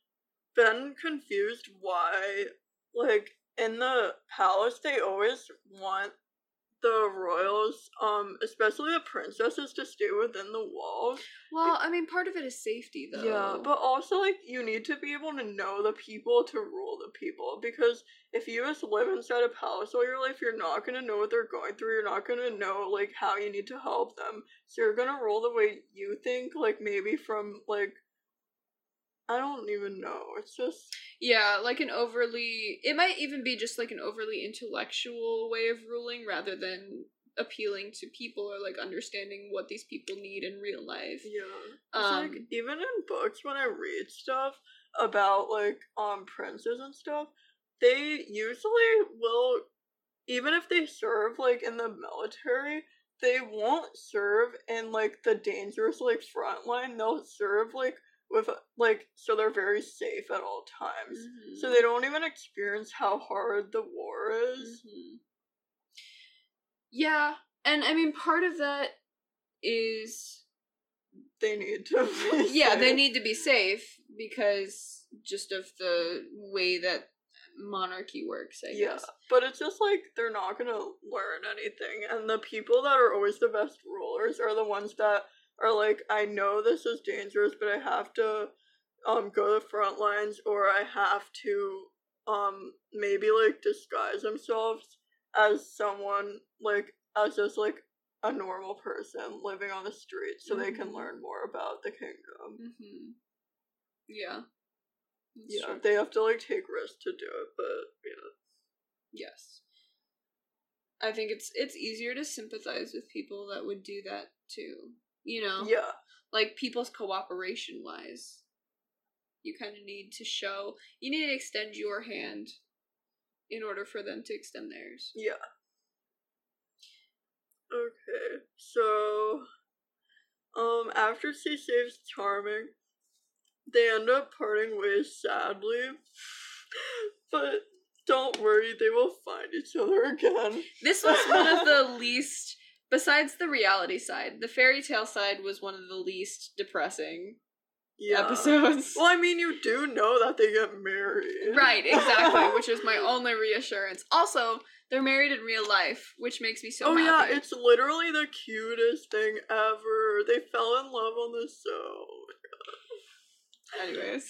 been confused why, like, in the palace they always want the royals, um, especially the princesses, to stay within the walls. Well, I mean, part of it is safety, though. Yeah, but also, like, you need to be able to know the people to rule the people, because if you just live inside a palace all your life, you're not gonna know what they're going through, you're not gonna know, like, how you need to help them, so you're gonna rule the way you think, like, maybe from, like, I don't even know, it's just... Yeah, like an overly... It might even be just, like, an overly intellectual way of ruling rather than appealing to people or, like, understanding what these people need in real life. Yeah. It's Um, like, even in books, when I read stuff about, like, um, princes and stuff, they usually will, even if they serve, like, in the military, they won't serve in, like, the dangerous, like, front line. They'll serve, like, with, like, so they're very safe at all times. mhm. So they don't even experience how hard the war is. Mm-hmm. Yeah, and I mean, part of that is... They need to be Yeah, they safe. need to be safe because just of the way that monarchy works, I Yeah, guess. but it's just like they're not gonna learn anything, and the people that are always the best rulers are the ones that are like, I know this is dangerous, but I have to um go to the front lines, or I have to um maybe like disguise themselves as someone, like as just like a normal person living on the street, so they can Mhm. learn more about the kingdom. Mm-hmm. Yeah. That's Yeah, true. they have to like take risks to do it, but yeah. Yes. I think it's it's easier to sympathize with people that would do that too. You know? Yeah. Like people's cooperation wise. You kind of need to show, you need to extend your hand in order for them to extend theirs. Yeah. Okay, so, um, after she saves Charming, they end up parting ways sadly, but don't worry, they will find each other again. This was one of the least, besides the reality side, the fairy tale side was one of the least depressing yeah. episodes. Well, I mean, you do know that they get married. Right, exactly, which is my only reassurance. Also, they're married in real life, which makes me so oh, happy. Oh yeah, it's literally the cutest thing ever. They fell in love on the show. Anyways.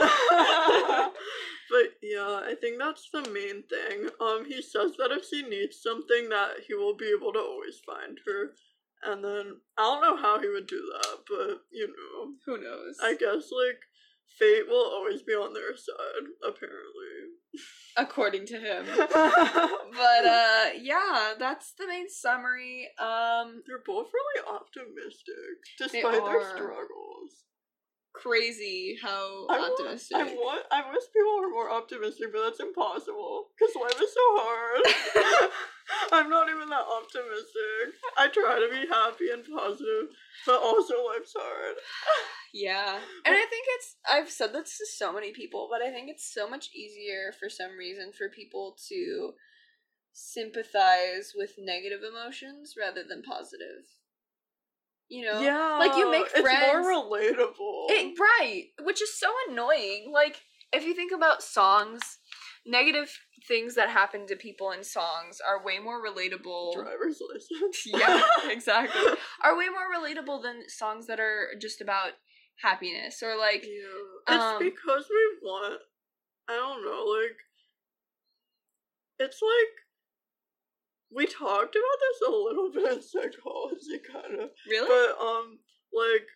But yeah, I think that's the main thing. Um, he says that if she needs something that he will be able to always find her. And then, I don't know how he would do that, but, you know. Who knows? I guess, like, fate will always be on their side, apparently. According to him. But, uh, yeah, that's the main summary. Um, They're both really optimistic, despite their struggles. Crazy how I optimistic. Want, I want. I wish people were more optimistic, but that's impossible because life is so hard. I'm not even that optimistic. I try to be happy and positive, but also life's hard. Yeah, and I think it's. I've said this to so many people, but I think it's so much easier for some reason for people to sympathize with negative emotions rather than positive. You know, yeah, like you make friends. It's more relatable, it, right? Which is so annoying. Like if you think about songs, negative things that happen to people in songs are way more relatable. Driver's license. Yeah, exactly. Are way more relatable than songs that are just about happiness or like. Yeah. It's um, because we want. I don't know, like. It's like. We talked about this a little bit in psychology, kind of. Really? But, um, like,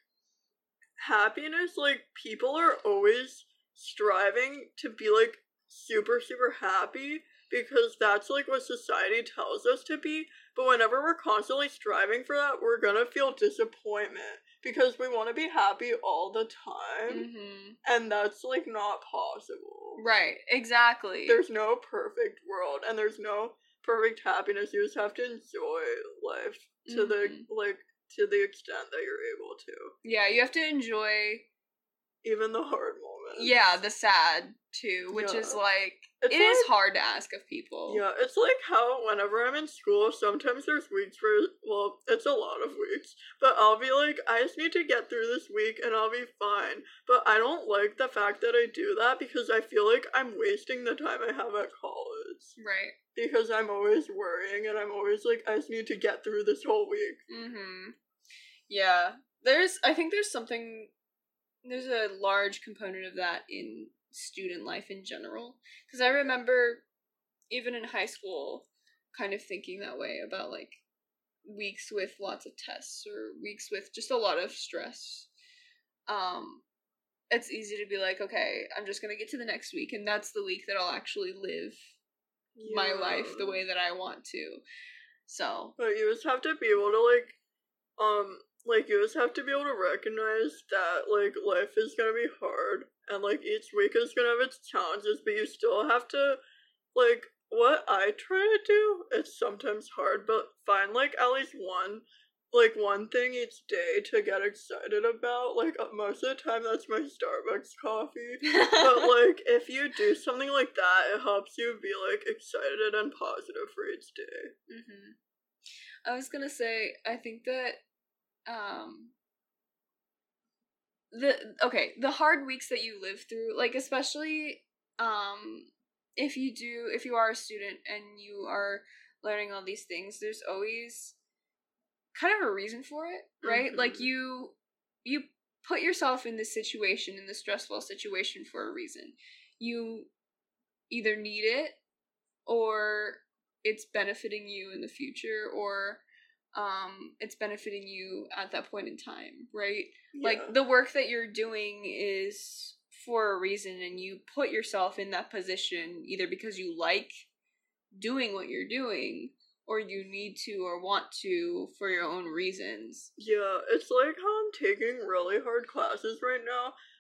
happiness, like, people are always striving to be, like, super, super happy because that's, like, what society tells us to be. But whenever we're constantly striving for that, we're gonna feel disappointment because we want to be happy all the time. Mm-hmm. And that's, like, not possible. Right, exactly. There's no perfect world, and there's no perfect happiness. You just have to enjoy life to mm-hmm. the like to the extent that you're able to. Yeah, you have to enjoy even the hard moments. Yeah, the sad too, which yeah. is like it's it like, is hard to ask of people. Yeah, it's like how whenever I'm in school, sometimes there's weeks where well, it's a lot of weeks, but I'll be like, I just need to get through this week and I'll be fine. But I don't like the fact that I do that because I feel like I'm wasting the time I have at college. Right. Because I'm always worrying and I'm always like, I just need to get through this whole week. Mm-hmm. Yeah. There's, I think there's something, there's a large component of that in student life in general. Because I remember, even in high school, kind of thinking that way about, like, weeks with lots of tests or weeks with just a lot of stress. Um, it's easy to be like, okay, I'm just gonna get to the next week, and that's the week that I'll actually live yeah. my life the way that I want to. So. But you just have to be able to, like, um, like, you just have to be able to recognize that, like, life is gonna be hard, and, like, each week is gonna have its challenges, but you still have to, like, what I try to do, it's sometimes hard, but find, like, at least one, like, one thing each day to get excited about. Like, most of the time, that's my Starbucks coffee. But, like, if you do something like that, it helps you be, like, excited and positive for each day. Mm-hmm. I was gonna say, I think that, um, the, okay, the hard weeks that you live through, like, especially, um, if you do, if you are a student and you are learning all these things, there's always kind of a reason for it, right? Mm-hmm. Like, you, you put yourself in this situation, in this stressful situation for a reason. You either need it, or it's benefiting you in the future, or um it's benefiting you at that point in time, right? Yeah. Like, the work that you're doing is for a reason, and you put yourself in that position either because you like doing what you're doing, or you need to or want to for your own reasons. Yeah, it's like how I'm taking really hard classes right now,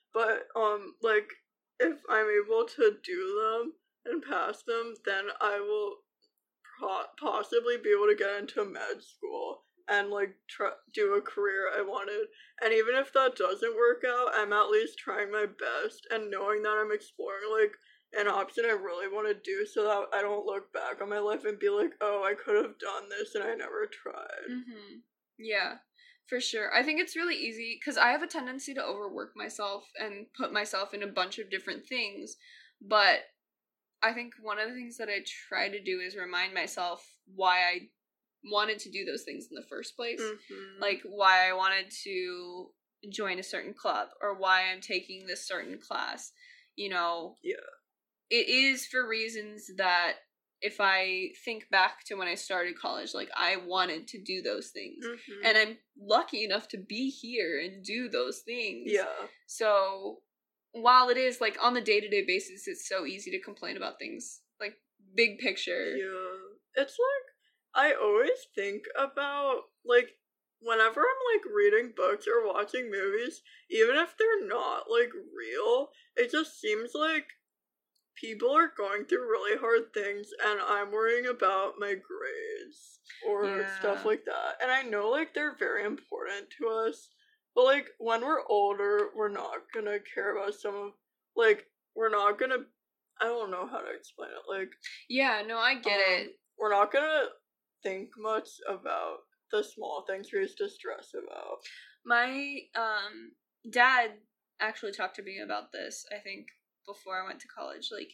but um like if I'm able to do them and pass them, then I will pro- possibly be able to get into med school and like try do a career I wanted. And even if that doesn't work out, I'm at least trying my best and knowing that I'm exploring like an option I really want to do, so that I don't look back on my life and be like, oh, I could have done this and I never tried. Mm-hmm. Yeah, for sure. I think it's really easy because I have a tendency to overwork myself and put myself in a bunch of different things. But I think one of the things that I try to do is remind myself why I wanted to do those things in the first place. Mm-hmm. Like why I wanted to join a certain club or why I'm taking this certain class. You know, yeah. It is for reasons that if I think back to when I started college, like I wanted to do those things. Mm-hmm. And I'm lucky enough to be here and do those things. Yeah. So while it is like on the day-to-day basis, it's so easy to complain about things like big picture. Yeah. It's like, I always think about like whenever I'm like reading books or watching movies, even if they're not like real, it just seems like people are going through really hard things and I'm worrying about my grades or Yeah. stuff like that. And I know like they're very important to us, but like when we're older, we're not gonna care about some of like we're not gonna I don't know how to explain it. Like Yeah, no, I get um, it. We're not gonna think much about the small things we used to stress about. My um dad actually talked to me about this, I think, before I went to college, like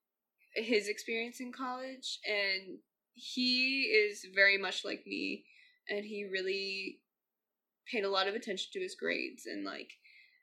his experience in college, and he is very much like me, and he really paid a lot of attention to his grades and like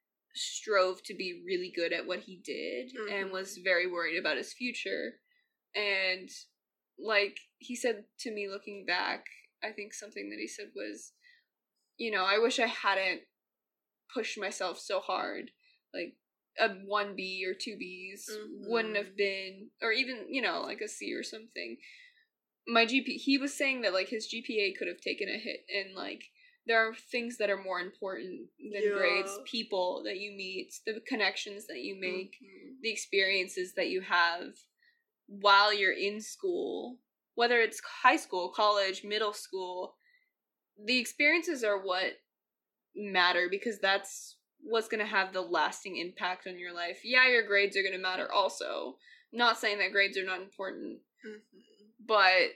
strove to be really good at what he did, mm-hmm. and was very worried about his future. And like he said to me looking back, I think something that he said was, you know, I wish I hadn't pushed myself so hard. Like a one B or two B's mm-hmm. wouldn't have been, or even, you know, like a C or something. My G P, he was saying that like his G P A could have taken a hit, and like there are things that are more important than yeah. grades, people that you meet, the connections that you make, mm-hmm. the experiences that you have while you're in school, whether it's high school, college, middle school. The experiences are what matter, because that's what's going to have the lasting impact on your life. Yeah, your grades are going to matter also. I'm not saying that grades are not important, mm-hmm. but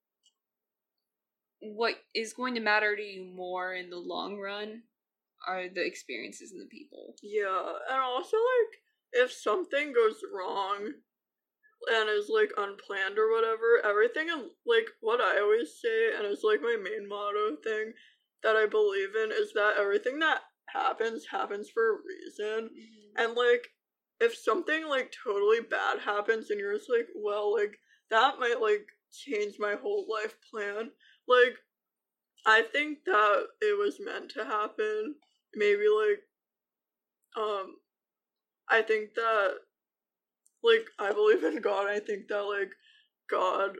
what is going to matter to you more in the long run are the experiences and the people. Yeah, and also, like, if something goes wrong and is, like, unplanned or whatever, everything, like, what I always say, and it's, like, my main motto thing that I believe in, is that everything that happens, happens for a reason. Mm-hmm. And, like, if something, like, totally bad happens and you're just like, well, like, that might, like, change my whole life plan. Like, I think that it was meant to happen. Maybe, like, um, I think that, like, I believe in God. I think that, like, God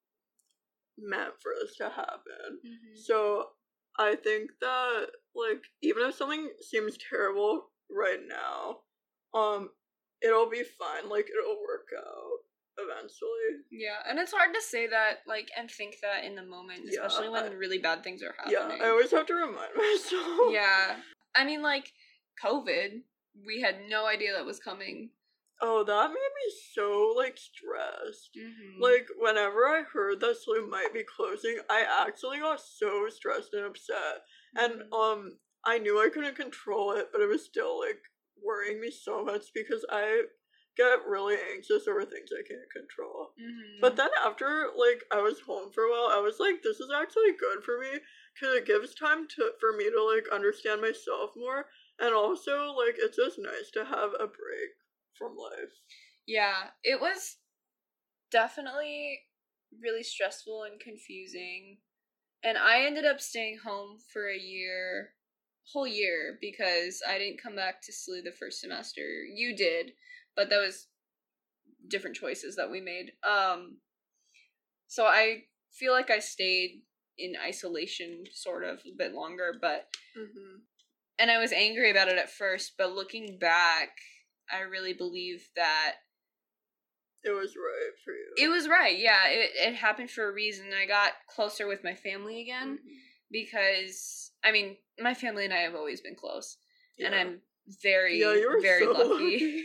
meant for this to happen. Mm-hmm. So, I think that, like, even if something seems terrible right now, um, it'll be fine. Like, it'll work out eventually. Yeah, and it's hard to say that, like, and think that in the moment, especially yeah, when I, really bad things are happening. Yeah, I always have to remind myself. Yeah. I mean, like, COVID, we had no idea that was coming. Oh, that made me so, like, stressed. Mm-hmm. Like, whenever I heard that S L U might be closing, I actually got so stressed and upset. Mm-hmm. And, um, I knew I couldn't control it, but it was still, like, worrying me so much because I get really anxious over things I can't control. Mm-hmm. But then after, like, I was home for a while, I was like, this is actually good for me, because it gives time to for me to, like, understand myself more, and also, like, it's just nice to have a break from life. Yeah, it was definitely really stressful and confusing, and I ended up staying home for a year, whole year, because I didn't come back to S L U the first semester. You did, but that was different choices that we made. Um, so I feel like I stayed in isolation sort of a bit longer, but mm-hmm. and I was angry about it at first, but looking back, I really believe that it was right for you. It was right, yeah. It it happened for a reason. I got closer with my family again mm-hmm. because, I mean, my family and I have always been close, yeah. and I'm very, yeah, you were very so lucky. lucky.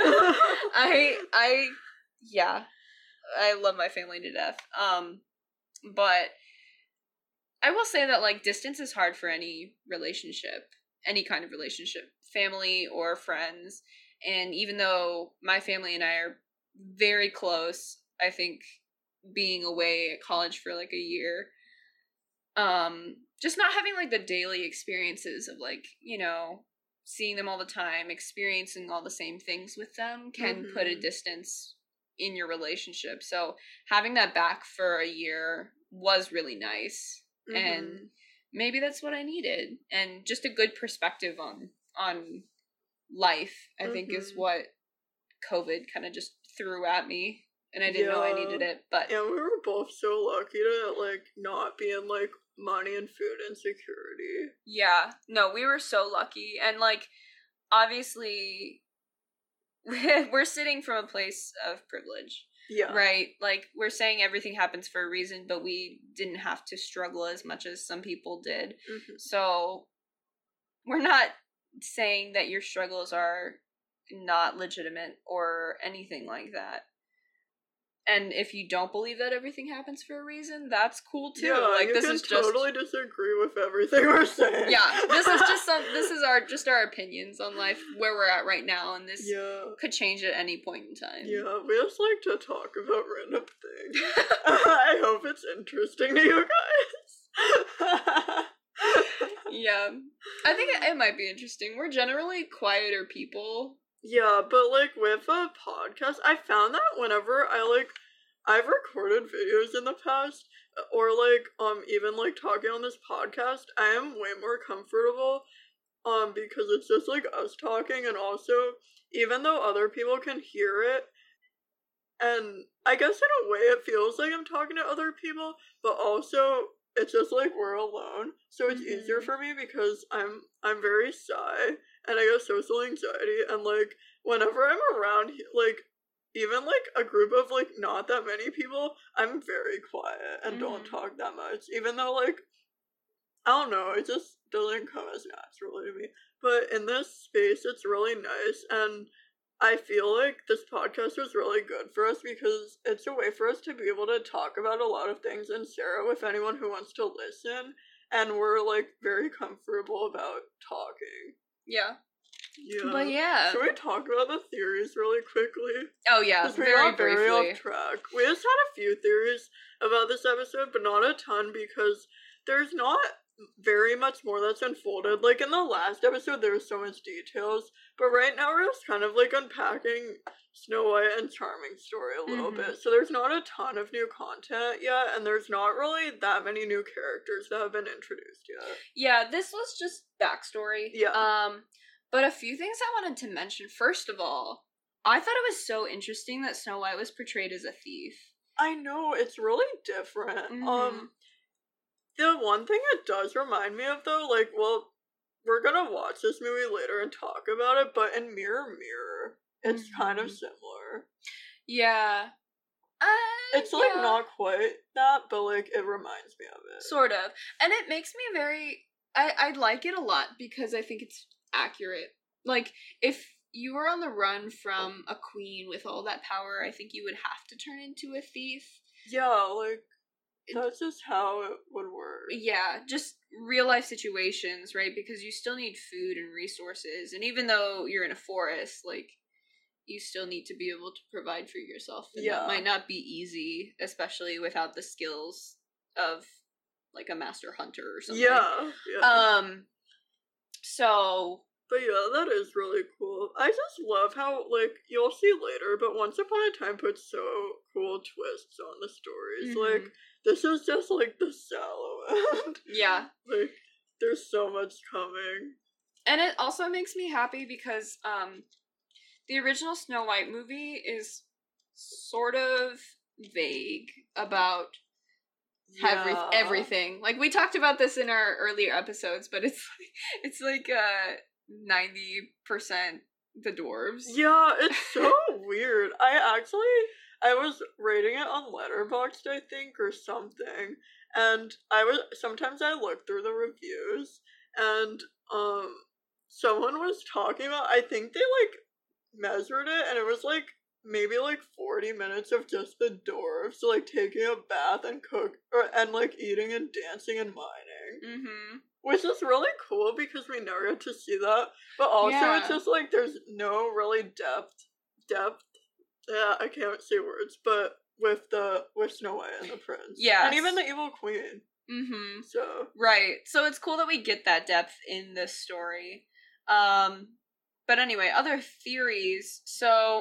I, I, yeah, I love my family to death. Um, but I will say that, like, distance is hard for any relationship, any kind of relationship, family or friends. And even though my family and I are very close, I think being away at college for like a year, um, just not having like the daily experiences of like, you know, seeing them all the time, experiencing all the same things with them can mm-hmm. put a distance in your relationship. So having that back for a year was really nice. Mm-hmm. And maybe that's what I needed. And just a good perspective on on life, I mm-hmm. think, is what COVID kind of just threw at me. And I didn't yeah. know I needed it, but... Yeah, we were both so lucky to, like, not be in, like, money and food insecurity. Yeah. No, we were so lucky. And, like, obviously, we're sitting from a place of privilege. Yeah. Right? Like, we're saying everything happens for a reason, but we didn't have to struggle as much as some people did. Mm-hmm. So, we're not saying that your struggles are not legitimate or anything like that. And if you don't believe that everything happens for a reason, that's cool too. Yeah, like you this can is totally just... disagree with everything we're saying. Yeah, this is just some. This is our just our opinions on life, where we're at right now, and this yeah. could change at any point in time. Yeah, we just like to talk about random things. I hope it's interesting to you guys. Yeah, I think it, it might be interesting. We're generally quieter people. Yeah, but, like, with a podcast, I found that whenever I, like, I've recorded videos in the past, or, like, um, even, like, talking on this podcast, I am way more comfortable, um, because it's just, like, us talking, and also, even though other people can hear it, and I guess in a way it feels like I'm talking to other people, but also... it's just, like, we're alone, so it's mm-hmm. easier for me because I'm I'm very shy, and I get social anxiety, and, like, whenever I'm around, like, even, like, a group of, like, not that many people, I'm very quiet and mm-hmm. don't talk that much, even though, like, I don't know, it just doesn't come as naturally to me, but in this space, it's really nice, and I feel like this podcast was really good for us because it's a way for us to be able to talk about a lot of things and share it with anyone who wants to listen. And we're, like, very comfortable about talking. Yeah. Yeah. But yeah. Should we talk about the theories really quickly? Oh, yeah. Very, very got very briefly. off track. We just had a few theories about this episode, but not a ton because there's not very much more that's unfolded. Like, in the last episode, there was so much details, but right now we're just kind of, like, unpacking Snow White and Charming's story a little mm-hmm. bit, so there's not a ton of new content yet, and there's not really that many new characters that have been introduced yet. Yeah, this was just backstory. Yeah. Um, but a few things I wanted to mention. First of all, I thought it was so interesting that Snow White was portrayed as a thief. I know, it's really different. Mm-hmm. Um... The one thing it does remind me of, though, like, well, we're gonna watch this movie later and talk about it, but in Mirror Mirror, it's mm-hmm. kind of similar. Yeah. Uh, it's, like, yeah. not quite that, but, like, it reminds me of it. Sort of. And it makes me very... I, I like it a lot because I think it's accurate. Like, if you were on the run from a queen with all that power, I think you would have to turn into a thief. Yeah, like... That's just how it would work. Yeah, just real life situations, right? Because you still need food and resources. And even though you're in a forest, like, you still need to be able to provide for yourself. And yeah. that might not be easy, especially without the skills of, like, a master hunter or something. Yeah, yeah. Um, so... But yeah, that is really cool. I just love how, like, you'll see later, but Once Upon a Time puts so cool twists on the stories. Mm-hmm. Like, this is just, like, the shallow end. Yeah. Like, there's so much coming. And it also makes me happy because, um, the original Snow White movie is sort of vague about Every, Yeah. everything. Like, we talked about this in our earlier episodes, but it's like, it's like uh ninety percent the dwarves. Yeah, it's so weird. I actually, I was rating it on Letterboxd, I think, or something, and I was, sometimes I look through the reviews, and, um, someone was talking about, I think they, like, measured it, and it was, like, maybe, like, forty minutes of just the dwarves, like, taking a bath and cook, or, and, like, eating and dancing and mining. Mm-hmm. Which is really cool because we never get to see that. But also Yeah. it's just like there's no really depth depth. Yeah, I can't say words, but with the with Snow White and the Prince. Yes. And even the Evil Queen. Mm-hmm. So Right. So it's cool that we get that depth in this story. Um but anyway, other theories. So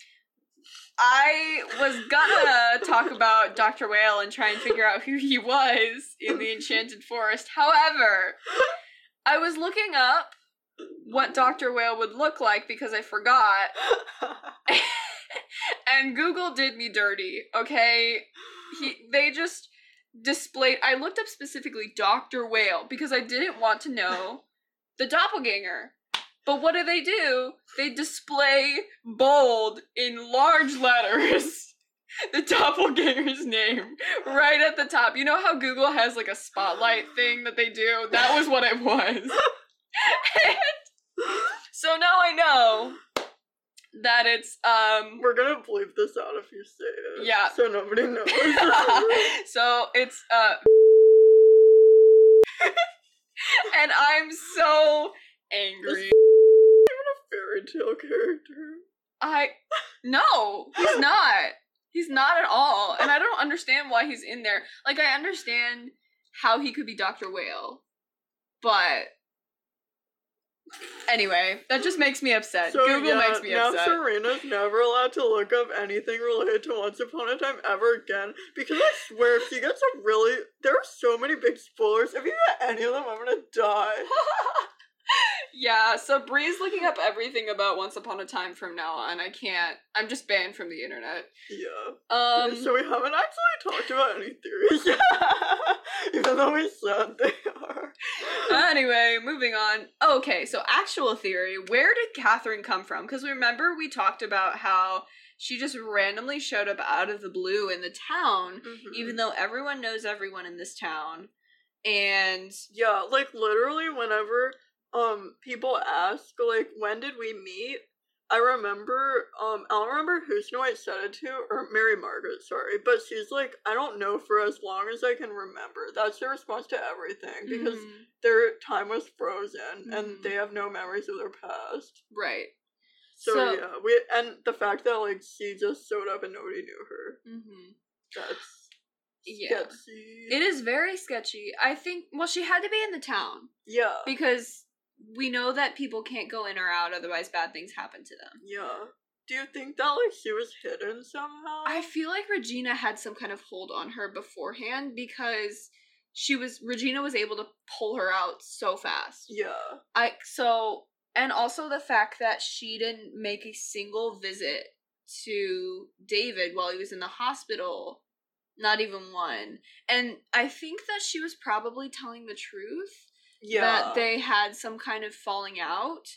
I was gonna talk about Doctor Whale and try and figure out who he was in the Enchanted Forest. However, I was looking up what Doctor Whale would look like because I forgot. And Google did me dirty, okay? He they just displayed I looked up specifically Doctor Whale because I didn't want to know the doppelganger. But what do they do? They display bold in large letters the doppelganger's name right at the top. You know how Google has like a spotlight thing that they do? That was what it was. And so now I know that it's um We're gonna bleep this out if you say it. Yeah. So nobody knows. So it's uh and I'm so angry. Fairy tale character. I no, he's not. He's not at all. And I don't understand why he's in there. Like, I understand how he could be Doctor Whale, but anyway, that just makes me upset. So, Google yeah, makes me now upset. Serena's never allowed to look up anything related to Once Upon a Time ever again, because I swear if she gets a really, there are so many big spoilers. If you get any of them, I'm gonna die. Yeah, so Bree's looking up everything about Once Upon a Time from now on. I can't. I'm just banned from the internet. Yeah. Um. So we haven't actually talked about any theories yet, even though we said they are. Anyway, moving on. Okay, so actual theory. Where did Catherine come from? Because remember we talked about how she just randomly showed up out of the blue in the town, Mm-hmm. even though everyone knows everyone in this town. And Yeah, like literally whenever um people ask like when did we meet, I remember um I don't remember who Snow White said it to, or Mary Margaret, sorry, but she's like, I don't know for as long as I can remember. That's their response to everything because Mhm. their time was frozen and Mhm. they have no memories of their past. Right. So, So- yeah, we and the fact that like she just showed up and nobody knew her. Mm-hmm. That's Yeah. sketchy. It is very sketchy. I think, well, she had to be in the town Yeah. because we know that people can't go in or out, otherwise bad things happen to them. Yeah. Do you think that like she was hidden somehow? I feel like Regina had some kind of hold on her beforehand because she was Regina was able to pull her out so fast. Yeah. I so and also the fact that she didn't make a single visit to David while he was in the hospital, not even one. And I think that she was probably telling the truth. Yeah. That they had some kind of falling out.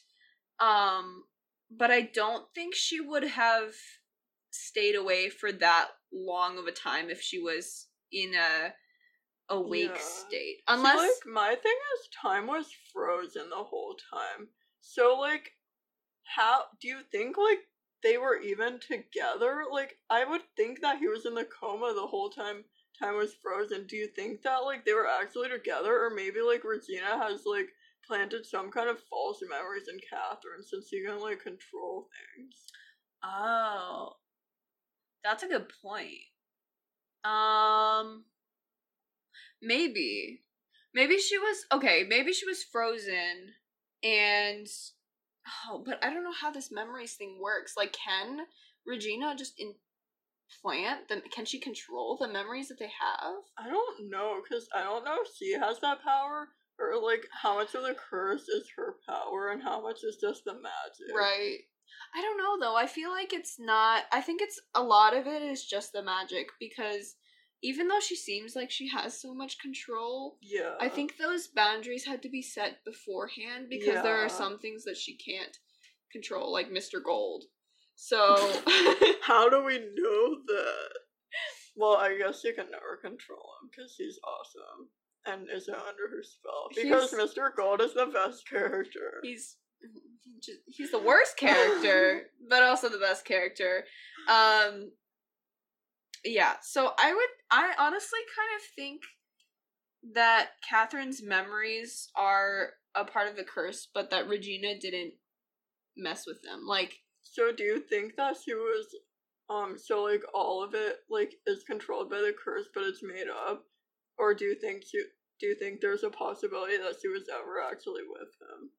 Um, but I don't think she would have stayed away for that long of a time if she was in a awake Yeah. state. See, Unless like, my thing is time was frozen the whole time. So, like, how do you think, like, they were even together? Like, I would think that he was in the coma the whole time time was frozen. Do you think that, like, they were actually together? Or maybe, like, Regina has, like, planted some kind of false memories in Catherine since he can, like, control things. Oh. That's a good point. Um maybe. Maybe she was okay, maybe she was frozen and oh, but I don't know how this memories thing works. Like, can Regina just implant them? Can she control the memories that they have? I don't know, because I don't know if she has that power, or, like, how much of the curse is her power and how much is just the magic. Right. I don't know, though. I feel like it's not... I think it's... A lot of it is just the magic, because even though she seems like she has so much control, Yeah. I think those boundaries had to be set beforehand because yeah. there are some things that she can't control, like Mister Gold. So how do we know that? Well, I guess you can never control him because he's awesome and isn't under her spell. Because he's, Mister Gold is the best character. He's just, he's the worst character, but also the best character. Um, yeah. So I would, I honestly kind of think that Catherine's memories are a part of the curse, but that Regina didn't mess with them. Like. So do you think that she was, um, so, like, all of it, like, is controlled by the curse, but it's made up? Or do you think she, do you think there's a possibility that she was ever actually with him?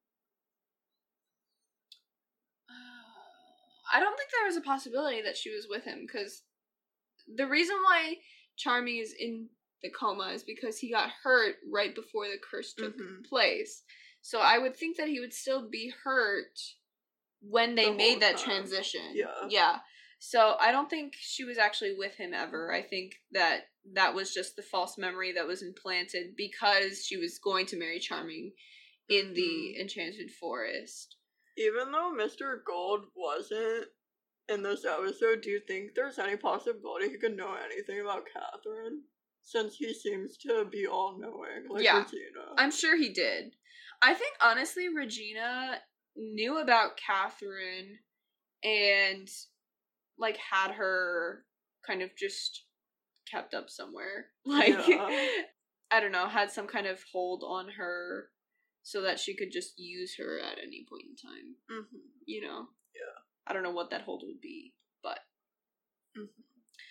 Uh, I don't think there was a possibility that she was with him, because the reason why Charming is in the coma is because he got hurt right before the curse took mm-hmm. place. So I would think that he would still be hurt when they the made that time. transition. Yeah. Yeah. So I don't think she was actually with him ever. I think that that was just the false memory that was implanted because she was going to marry Charming in the mm-hmm. Enchanted Forest. Even though Mister Gold wasn't in this episode, do you think there's any possibility he could know anything about Catherine? Since he seems to be all-knowing, like yeah. Regina. I'm sure he did. I think, honestly, Regina knew about Catherine and, like, had her kind of just kept up somewhere. Like, yeah. I don't know, had some kind of hold on her so that she could just use her at any point in time. Mm-hmm. You know? Yeah. I don't know what that hold would be, but. Mm-hmm.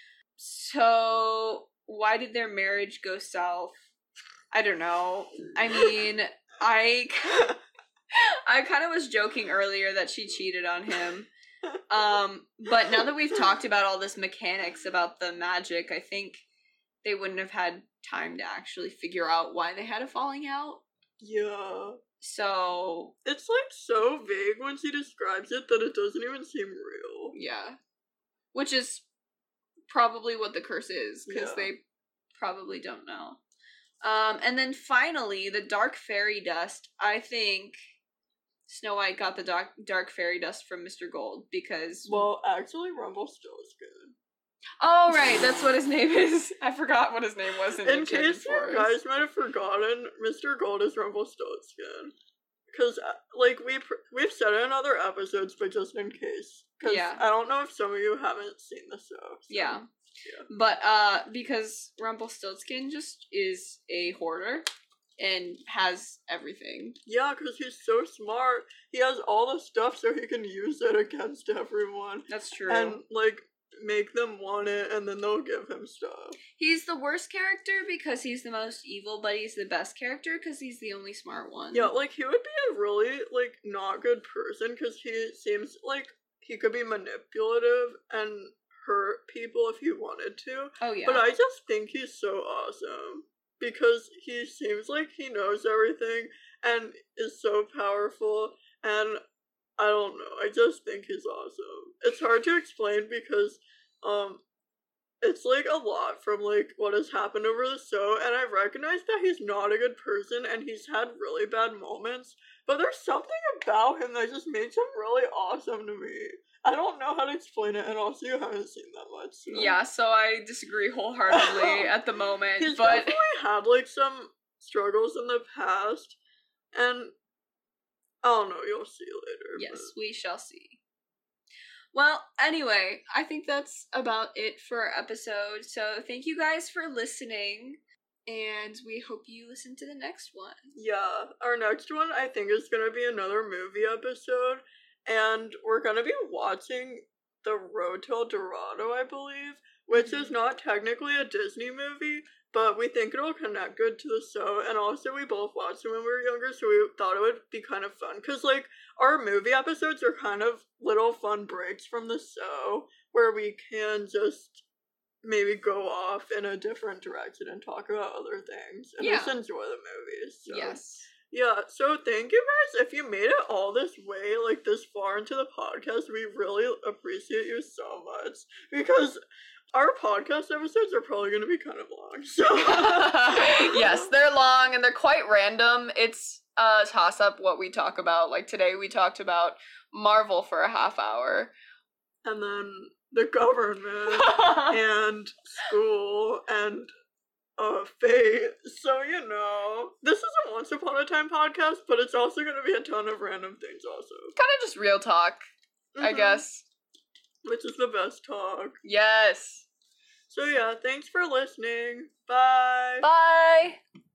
So, why did their marriage go south? I don't know. I mean, I... I kind of was joking earlier that she cheated on him. Um, but now that we've talked about all this mechanics about the magic, I think they wouldn't have had time to actually figure out why they had a falling out. Yeah. So... It's, like, so vague when she describes it that it doesn't even seem real. Yeah. Which is probably what the curse is, because yeah. they probably don't know. Um, and then finally, the dark fairy dust, I think... Snow White got the dark, dark fairy dust from Mister Gold because... Well, actually, Rumpelstiltskin. Oh, right, that's what his name is. I forgot what his name was in In case you guys might have forgotten, Mister Gold is Rumpelstiltskin. Because, like, we pr- we've said it in other episodes, but just in case. Because yeah. I don't know if some of you haven't seen the show. So, yeah. yeah. But, uh, because Rumpelstiltskin just is a hoarder. And has everything. Yeah, because he's so smart. He has all the stuff so he can use it against everyone. That's true. And, like, make them want it, and then they'll give him stuff. He's the worst character because he's the most evil, but he's the best character because he's the only smart one. Yeah, like, he would be a really, like, not good person because he seems like he could be manipulative and hurt people if he wanted to. Oh, yeah. But I just think he's so awesome. Because he seems like he knows everything and is so powerful, and I don't know, I just think he's awesome. It's hard to explain because, um, it's, like, a lot from, like, what has happened over the show, and I recognize that he's not a good person, and he's had really bad moments, but there's something about him that just makes him really awesome to me. I don't know how to explain it, and also you haven't seen that much. So. Yeah, so I disagree wholeheartedly at the moment. He's but... definitely had, like, some struggles in the past, and I don't know, you'll see later. Yes, but... we shall see. Well, anyway, I think that's about it for our episode, so thank you guys for listening, and we hope you listen to the next one. Yeah, our next one I think is gonna be another movie episode. And we're gonna be watching The Road to El Dorado, I believe, which mm-hmm. is not technically a Disney movie, but we think it'll connect good to the show, and also we both watched it when we were younger, so we thought it would be kind of fun, because, like, our movie episodes are kind of little fun breaks from the show, where we can just maybe go off in a different direction and talk about other things, and yeah. just enjoy the movies. So. Yes. Yeah, so thank you guys. If you made it all this way, like, this far into the podcast, we really appreciate you so much. Because Our podcast episodes are probably going to be kind of long, so. Yes, they're long and they're quite random. It's a toss-up what we talk about. Like today we talked about Marvel for a half hour. And then the government and school and uh, faith. So, you know, this is a Once Upon a Time podcast, but it's also going to be a ton of random things also. Kind of just real talk, mm-hmm. I guess. Which is the best talk. Yes. So yeah, thanks for listening. Bye. Bye.